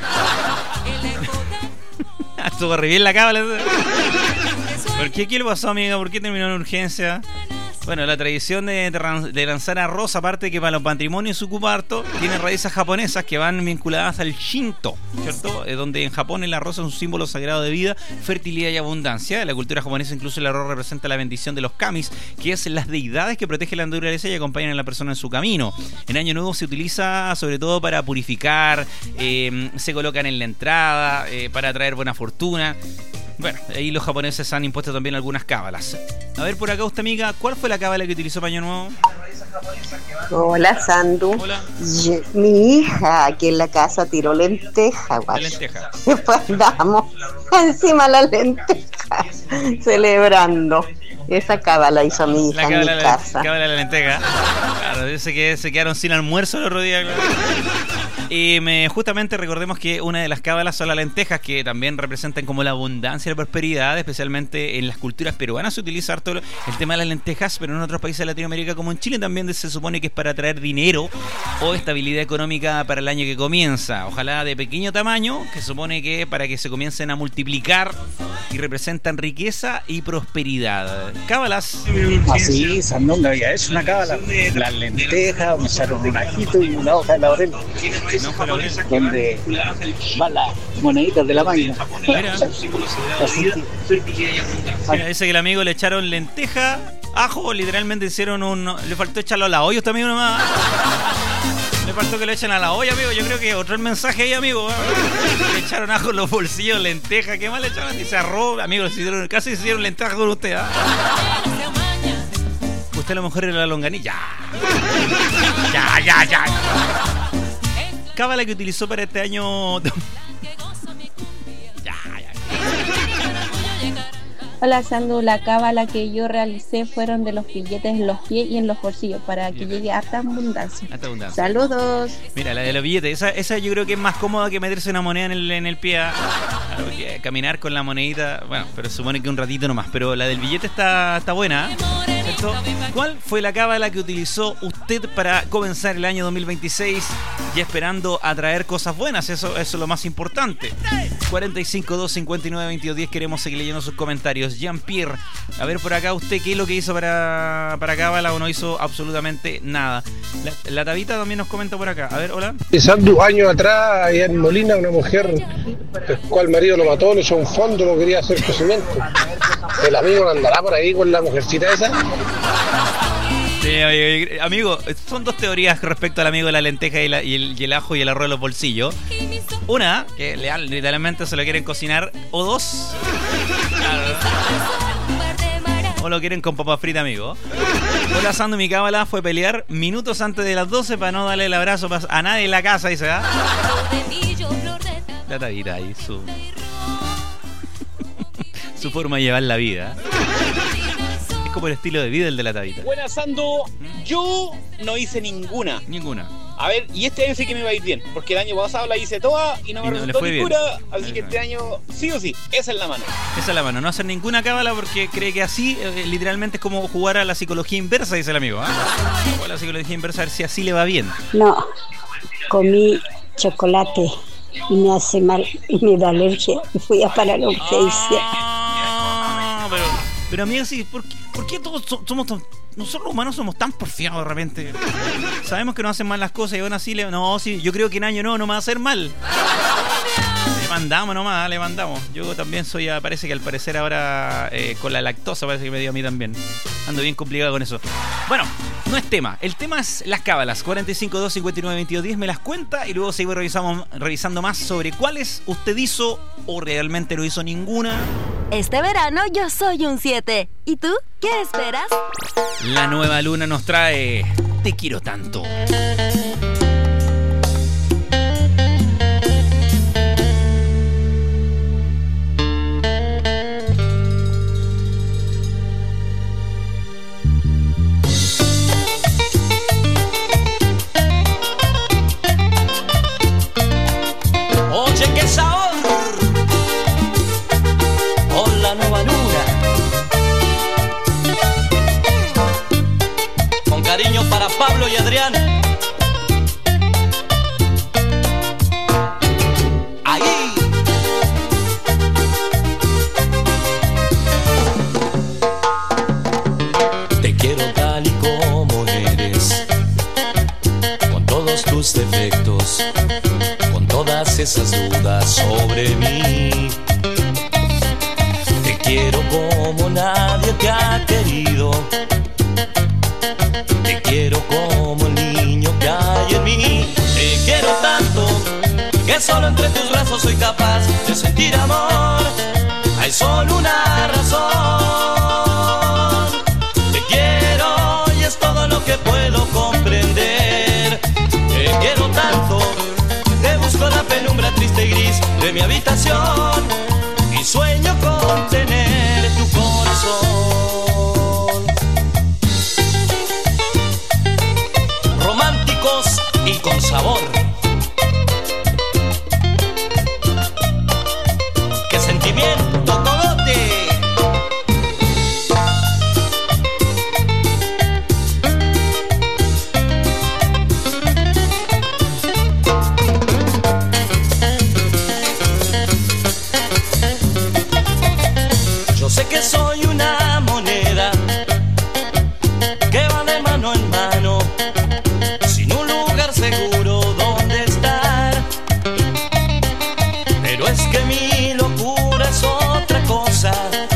Estuvo re bien la cábala. ¿Por qué? ¿Qué le pasó, amiga? ¿Por qué terminó en urgencia? Bueno, la tradición de, de lanzar arroz, aparte que para los matrimonios se ocupa harto, tiene raíces japonesas que van vinculadas al Shinto, ¿cierto? Eh, donde en Japón el arroz es un símbolo sagrado de vida, fertilidad y abundancia. En la cultura japonesa incluso el arroz representa la bendición de los kamis, que es las deidades que protegen la naturaleza y acompañan a la persona en su camino. En Año Nuevo se utiliza sobre todo para purificar, eh, se colocan en la entrada, eh, para traer buena fortuna. Bueno, ahí los japoneses han impuesto también algunas cábalas. A ver por acá usted, amiga, ¿cuál fue la cábala que utilizó para Año Nuevo? Hola, Sandu. Hola. Yo, mi hija aquí en la casa tiró lenteja, guay. Lenteja. Después andamos encima de la lenteja, celebrando. Esa cábala hizo mi hija en mi la casa. La cábala de la lenteja. Claro, dice que se quedaron sin almuerzo el otro día, claro. Y me, justamente recordemos que una de las cábalas son las lentejas, que también representan como la abundancia y la prosperidad, especialmente en las culturas peruanas se utiliza harto el tema de las lentejas, pero en otros países de Latinoamérica como en Chile también se supone que es para traer dinero o estabilidad económica para el año que comienza. Ojalá de pequeño tamaño, que supone que para que se comiencen a multiplicar y representan riqueza y prosperidad. Cábalas. Así, Sandón había hecho una cábala. Las lentejas, me echaron un ajito y una hoja de laurel. Donde van las moneditas de la máquina. Mira. Mira, dice que el amigo le echaron lenteja, ajo, literalmente hicieron un... Le faltó echarlo a la olla también nomás. Le faltó que lo echen a la olla, amigo. Yo creo que otro el mensaje ahí, amigo. Le echaron ajo en los bolsillos, lenteja. ¿Qué más le echaron? Dice arroz. Amigo, se hicieron, casi se hicieron lenteja con usted, ¿ah? Usted a lo mejor era la longanilla. Ya, ya, ya. Cábala que utilizó para este año... Hola Sandu, la cábala que yo realicé fueron de los billetes en los pies y en los bolsillos para que llegue harta abundancia. Harta abundancia. Saludos. Mira, la de los billetes, esa, esa yo creo que es más cómoda que meterse una moneda en el, en el pie. Claro, porque caminar con la monedita, bueno, pero supone que un ratito nomás. Pero la del billete está, está buena, ¿cierto? ¿Cuál fue la cábala que utilizó usted para comenzar el año dos mil veintiséis y esperando atraer cosas buenas? Eso, eso es lo más importante. cuarenta y cinco, dos cincuenta y nueve, veintidós diez. Queremos seguir leyendo sus comentarios. Jean-Pierre, a ver por acá usted qué es lo que hizo para, para cábala o no hizo absolutamente nada. La, la Tabita también nos comenta por acá. A ver, hola. Empezando años atrás, allá en Molina, una mujer, el cual el marido lo mató, le echó un fondo, no quería hacer cocimiento. El amigo no andará por ahí con la mujercita esa. Sí, amigo, son dos teorías respecto al amigo de la lenteja y, la, y, el, y el ajo y el arroz en los bolsillos. Una, que literalmente se lo quieren cocinar, o dos, claro, o lo quieren con papa frita, amigo. Hola, Sandu, mi cábala fue pelear minutos antes de las doce para no darle el abrazo a nadie en la casa, dice, ¿ah? La Tabita ahí, su su forma de llevar la vida. Es como el estilo de vida el de la Tabita. Buenas, Sandu. Yo no hice ninguna. Ninguna. A ver, y este año sí que me va a ir bien, porque el año pasado la hice toda y no me y no resultó ninguna, así Ajá. que este año sí o sí, esa es la mano. Esa es la mano, no hacer ninguna cábala porque cree que así, eh, literalmente es como jugar a la psicología inversa, dice el amigo. ¿eh? O a la psicología inversa, a ver si así le va bien. No, comí chocolate y me hace mal y me da alergia y fui a parar a urgencia. Ah, pero, pero amigo, sí, ¿por qué, por qué todos somos tan... Nosotros los humanos somos tan porfiados de repente? Sabemos que nos hacen mal las cosas y aún así le... No, sí, yo creo que en año no, no me va a hacer mal. Le mandamos nomás, le mandamos. Yo también soy, parece que al parecer ahora eh, con la lactosa parece que me dio a mí también. Ando bien complicado con eso. Bueno, no es tema. El tema es las cábalas. cuarenta y cinco, dos cincuenta y nueve, veintidós diez. Me las cuenta y luego seguimos revisamos, revisando más sobre cuáles usted hizo o realmente no hizo ninguna. Este verano yo soy un siete. ¿Y tú? ¿Qué esperas? La nueva luna nos trae Te quiero tanto. Oye, qué sabor con la nueva luna. Con cariño para Pablo y Adrián. Ahí. Te quiero tal y como eres, con todos tus defectos, todas esas dudas sobre mí. Te quiero como nadie te ha querido. Te quiero como el niño que hay en mí. Te quiero tanto que solo entre tus brazos soy capaz de sentir amor. Hay solo una razón. Te quiero y es todo lo que puedo comprender. Te quiero tanto, con la penumbra triste y gris de mi habitación y sueño con tener tu corazón. Románticos y con sabor. ¡Qué sentimiento, Cogote! sé que soy una moneda que va de mano en mano, sin un lugar seguro donde estar. Pero es que mi locura es otra cosa,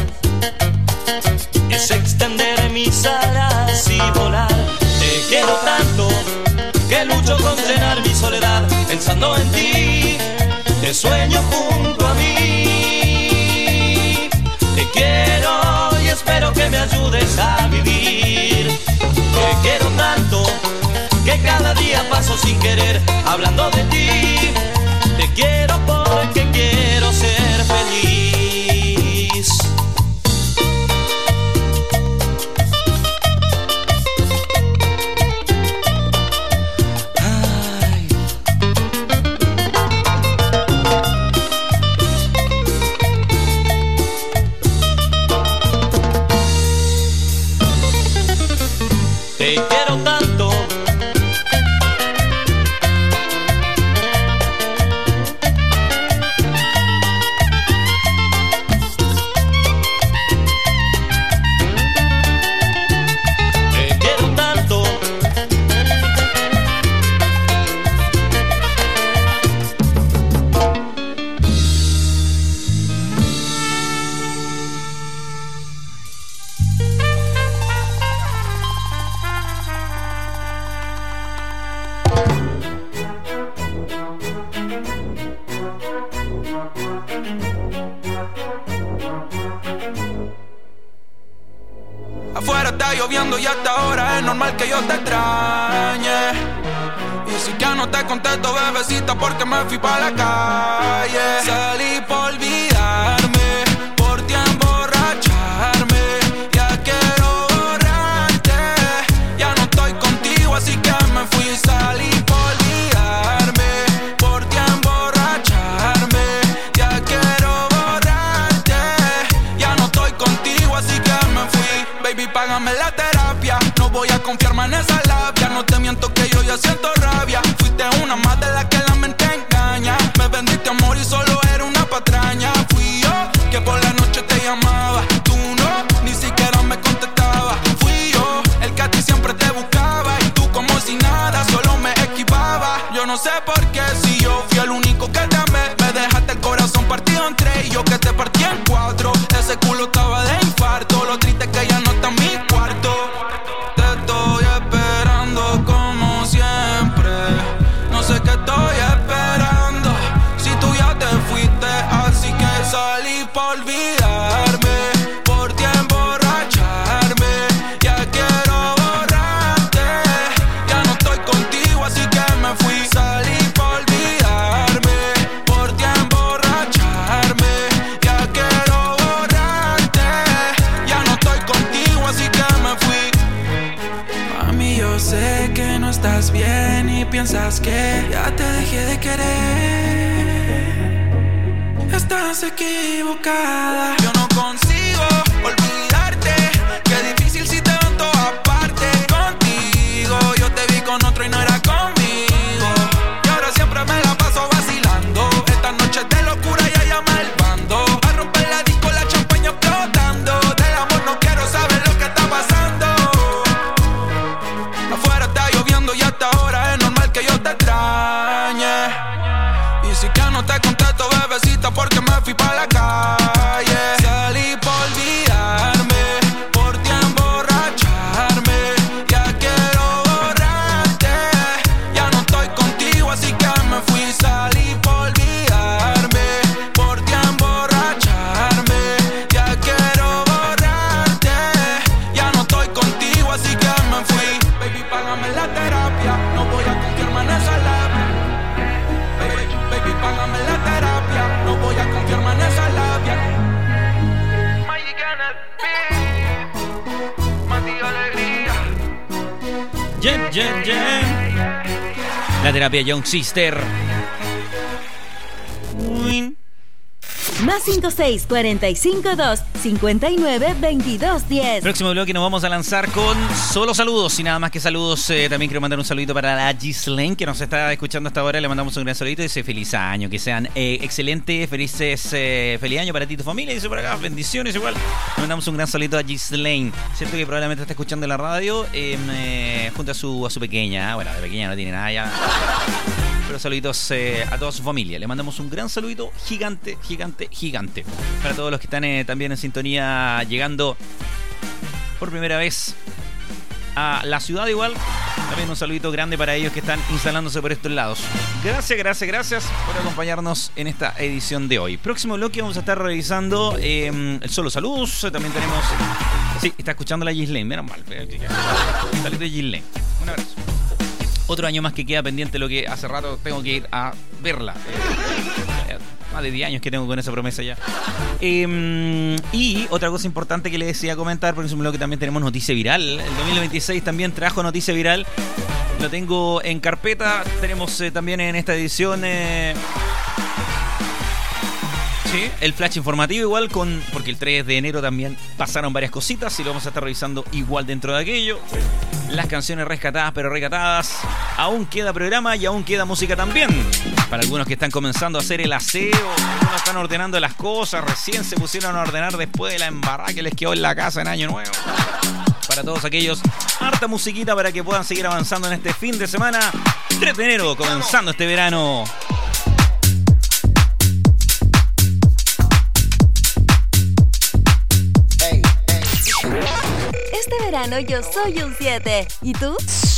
es extender mis alas y volar. Te quiero tanto que lucho con llenar mi soledad, pensando en ti, te sueño junto a mí. Te quiero y espero que me ayudes a vivir. Te quiero tanto que cada día paso sin querer hablando de ti. Te quiero porque quiero ser feliz. Te quiero tanto Te quiero tanto Afuera está lloviendo y hasta ahora es normal que yo te extrañe. Y si ya no te contesto, bebecita, porque me fui pa' la calle. Salí por olvidarme, por ti emborracharme. Ya quiero borrarte, ya no estoy contigo, así que me fui. Salí por olvidarme, por ti emborracharme. Ya quiero borrarte, ya no estoy contigo, así que me fui. Baby, págame la terapia, no voy a confiarme en esa labia. No te miento que yo ya siento rabia. Fuiste una más de la que la mente engaña. Me vendiste amor y solo era una patraña. Fui yo que por la noche te llamaba, tú no, ni siquiera me contestabas. Fui yo el que a ti siempre te buscaba y tú como si nada, solo me esquivaba. Yo no sé por qué, si yo fui el único que te amé, me dejaste el corazón partido en tres y yo que te partí en cuatro. Ese culo estaba de infarto, lo triste es que ya no está en mi cuarto. Te estoy esperando como siempre, no sé qué estoy esperando, si tú ya te fuiste, así que salí por olvidarme, por ti emborracharme. Ya quiero borrarte, ya no estoy contigo, así que me fui. Salí por olvidarme, por ti emborracharme. Ya quiero borrarte, ya no estoy contigo, así que me fui. Mami, yo sé que no estás bien y piensas que ya te dejé de querer. Estás equivocada, yo no consigo olvidarte. Qué difícil si te veo en todas partes. Contigo yo te vi con otro y no era conmigo. Y ahora siempre me la paso vacilando. Esta noche de locura ya llama el bando. A romper la disco, la champaña explotando. Del amor no quiero saber lo que está pasando. Afuera está lloviendo y hasta ahora es normal que yo te extrañe. Y si ya no te contesto, bebecita, porque me fui pa' la calle. Salí por olvidarme, por ti emborracharme. Ya quiero borrarte, ya no estoy contigo, así que me fui. Salí por olvidarme, por ti emborracharme. Ya quiero borrarte, ya no estoy contigo, así que me fui. Baby, págame la terapia, no voy a confiarme en esa labia. Baby, baby, págame la terapia, no voy a confiarme en esa labia. Yeah, yeah, yeah. La terapia Young Sister. Más cinco seis cuatro cinco dos cinco nueve dos dos diez. Próximo bloque nos vamos a lanzar con solo saludos y nada más que saludos. Eh, también quiero mandar un saludito para la Gislaine que nos está escuchando hasta ahora. Le mandamos un gran saludito y dice feliz año, que sean eh, excelentes, felices, eh, feliz año para ti y tu familia. Dice por acá, bendiciones igual. Le mandamos un gran saludito a Gislaine. Cierto que probablemente está escuchando la radio eh, eh, junto a su, a su pequeña. Bueno, de pequeña no tiene nada ya. Pero saluditos eh, a toda su familia. Le mandamos un gran saludito gigante, gigante, gigante. Para todos los que están eh, también en sintonía, llegando por primera vez a la ciudad igual. También un saludito grande para ellos que están instalándose por estos lados. Gracias, gracias, gracias por acompañarnos en esta edición de hoy. Próximo bloque vamos a estar revisando eh, el solo saludos. También tenemos... Sí, está escuchando la Gislaine, menos mal. Saludos de Gislaine. Un abrazo. Otro año más que queda pendiente, lo que hace rato tengo que ir a verla. Eh, más de diez años que tengo con esa promesa ya. Eh, y otra cosa importante que les decía comentar, por ejemplo, que también tenemos noticia viral. El dos mil veintiséis también trajo noticia viral. Lo tengo en carpeta. Tenemos eh, también en esta edición... Eh, Sí, el flash informativo igual con... Porque el tres de enero también pasaron varias cositas y lo vamos a estar revisando igual dentro de aquello. Las canciones rescatadas pero recatadas. Aún queda programa y aún queda música también. Para algunos que están comenzando a hacer el aseo, algunos están ordenando las cosas, recién se pusieron a ordenar después de la embarrada que les quedó en la casa en Año Nuevo. Para todos aquellos, harta musiquita para que puedan seguir avanzando en este fin de semana. tres de enero, comenzando este verano. Este verano yo soy un siete. ¿Y tú?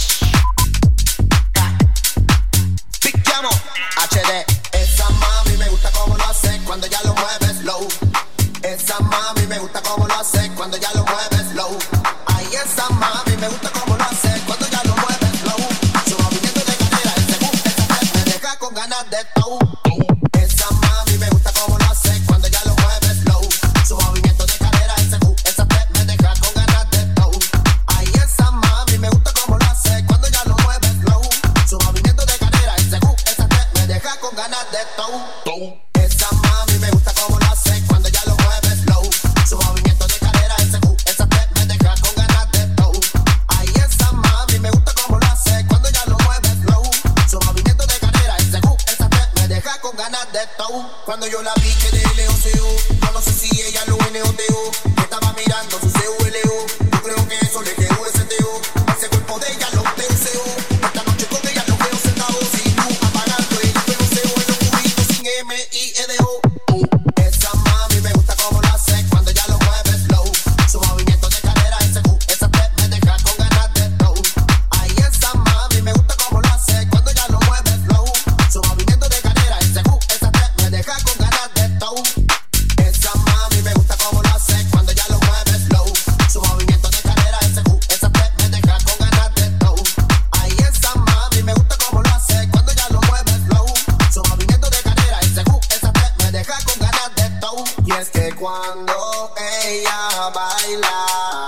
Pichiamo, H D. Esa mami me gusta como lo hace cuando ya lo mueves slow. Esa mami me gusta como lo hace cuando ya lo mueves slow. Ay, esa mami me gusta como lo hace cuando ya lo mueves slow. Su movimiento de cadera, el segundo, esa vez me deja con ganas de tow. Esa mami me gusta como lo hace cuando ya lo mueves slow. Su movimiento de cadera, el segundo, esa vez me deja con ganas de tow. Ay, esa mami me gusta como lo hace cuando ya lo mueves slow. Su movimiento de cadera, el segundo, esa vez me deja con ganas de tow. Esa mami me gusta como lo hace cuando ya lo mueves slow. Su movimiento de cadera, el segundo, esa vez me deja con ganas de tow. Ay, esa mami me gusta como lo hace cuando ya lo mueves slow. Su movimiento de cadera, el segundo, esa vez me deja con ganas de tow. Cuando yo la vi que de L O C U, yo no sé si ella lo N O T U. Estaba mirando su C U L U, yo creo que eso le quedó ese T U. Ese cuerpo de ella lo T U C U. Esta noche con ella lo veo sentado sin luz, apagando el fuego C U en los cubitos sin M I E D O. Esa mami me gusta como lo hace cuando ya lo mueves slow. Su movimiento de cadera, ese Q, esa vez me deja con ganas de tow. Ay, esa mami me gusta como lo hace cuando ya lo mueves slow. Su movimiento de cadera, ese Q, esa vez me deja con ganas de tow. Esa mami me gusta como lo hace cuando ya lo mueves slow. Su movimiento de cadera, ese Q, esa vez me deja con ganas de tow. Ay, esa mami me gusta como lo hace cuando ya lo mueves slow. Su movimiento de cadera, ese Q, esa vez me deja con ganas de tow. Y es que cuando ella baila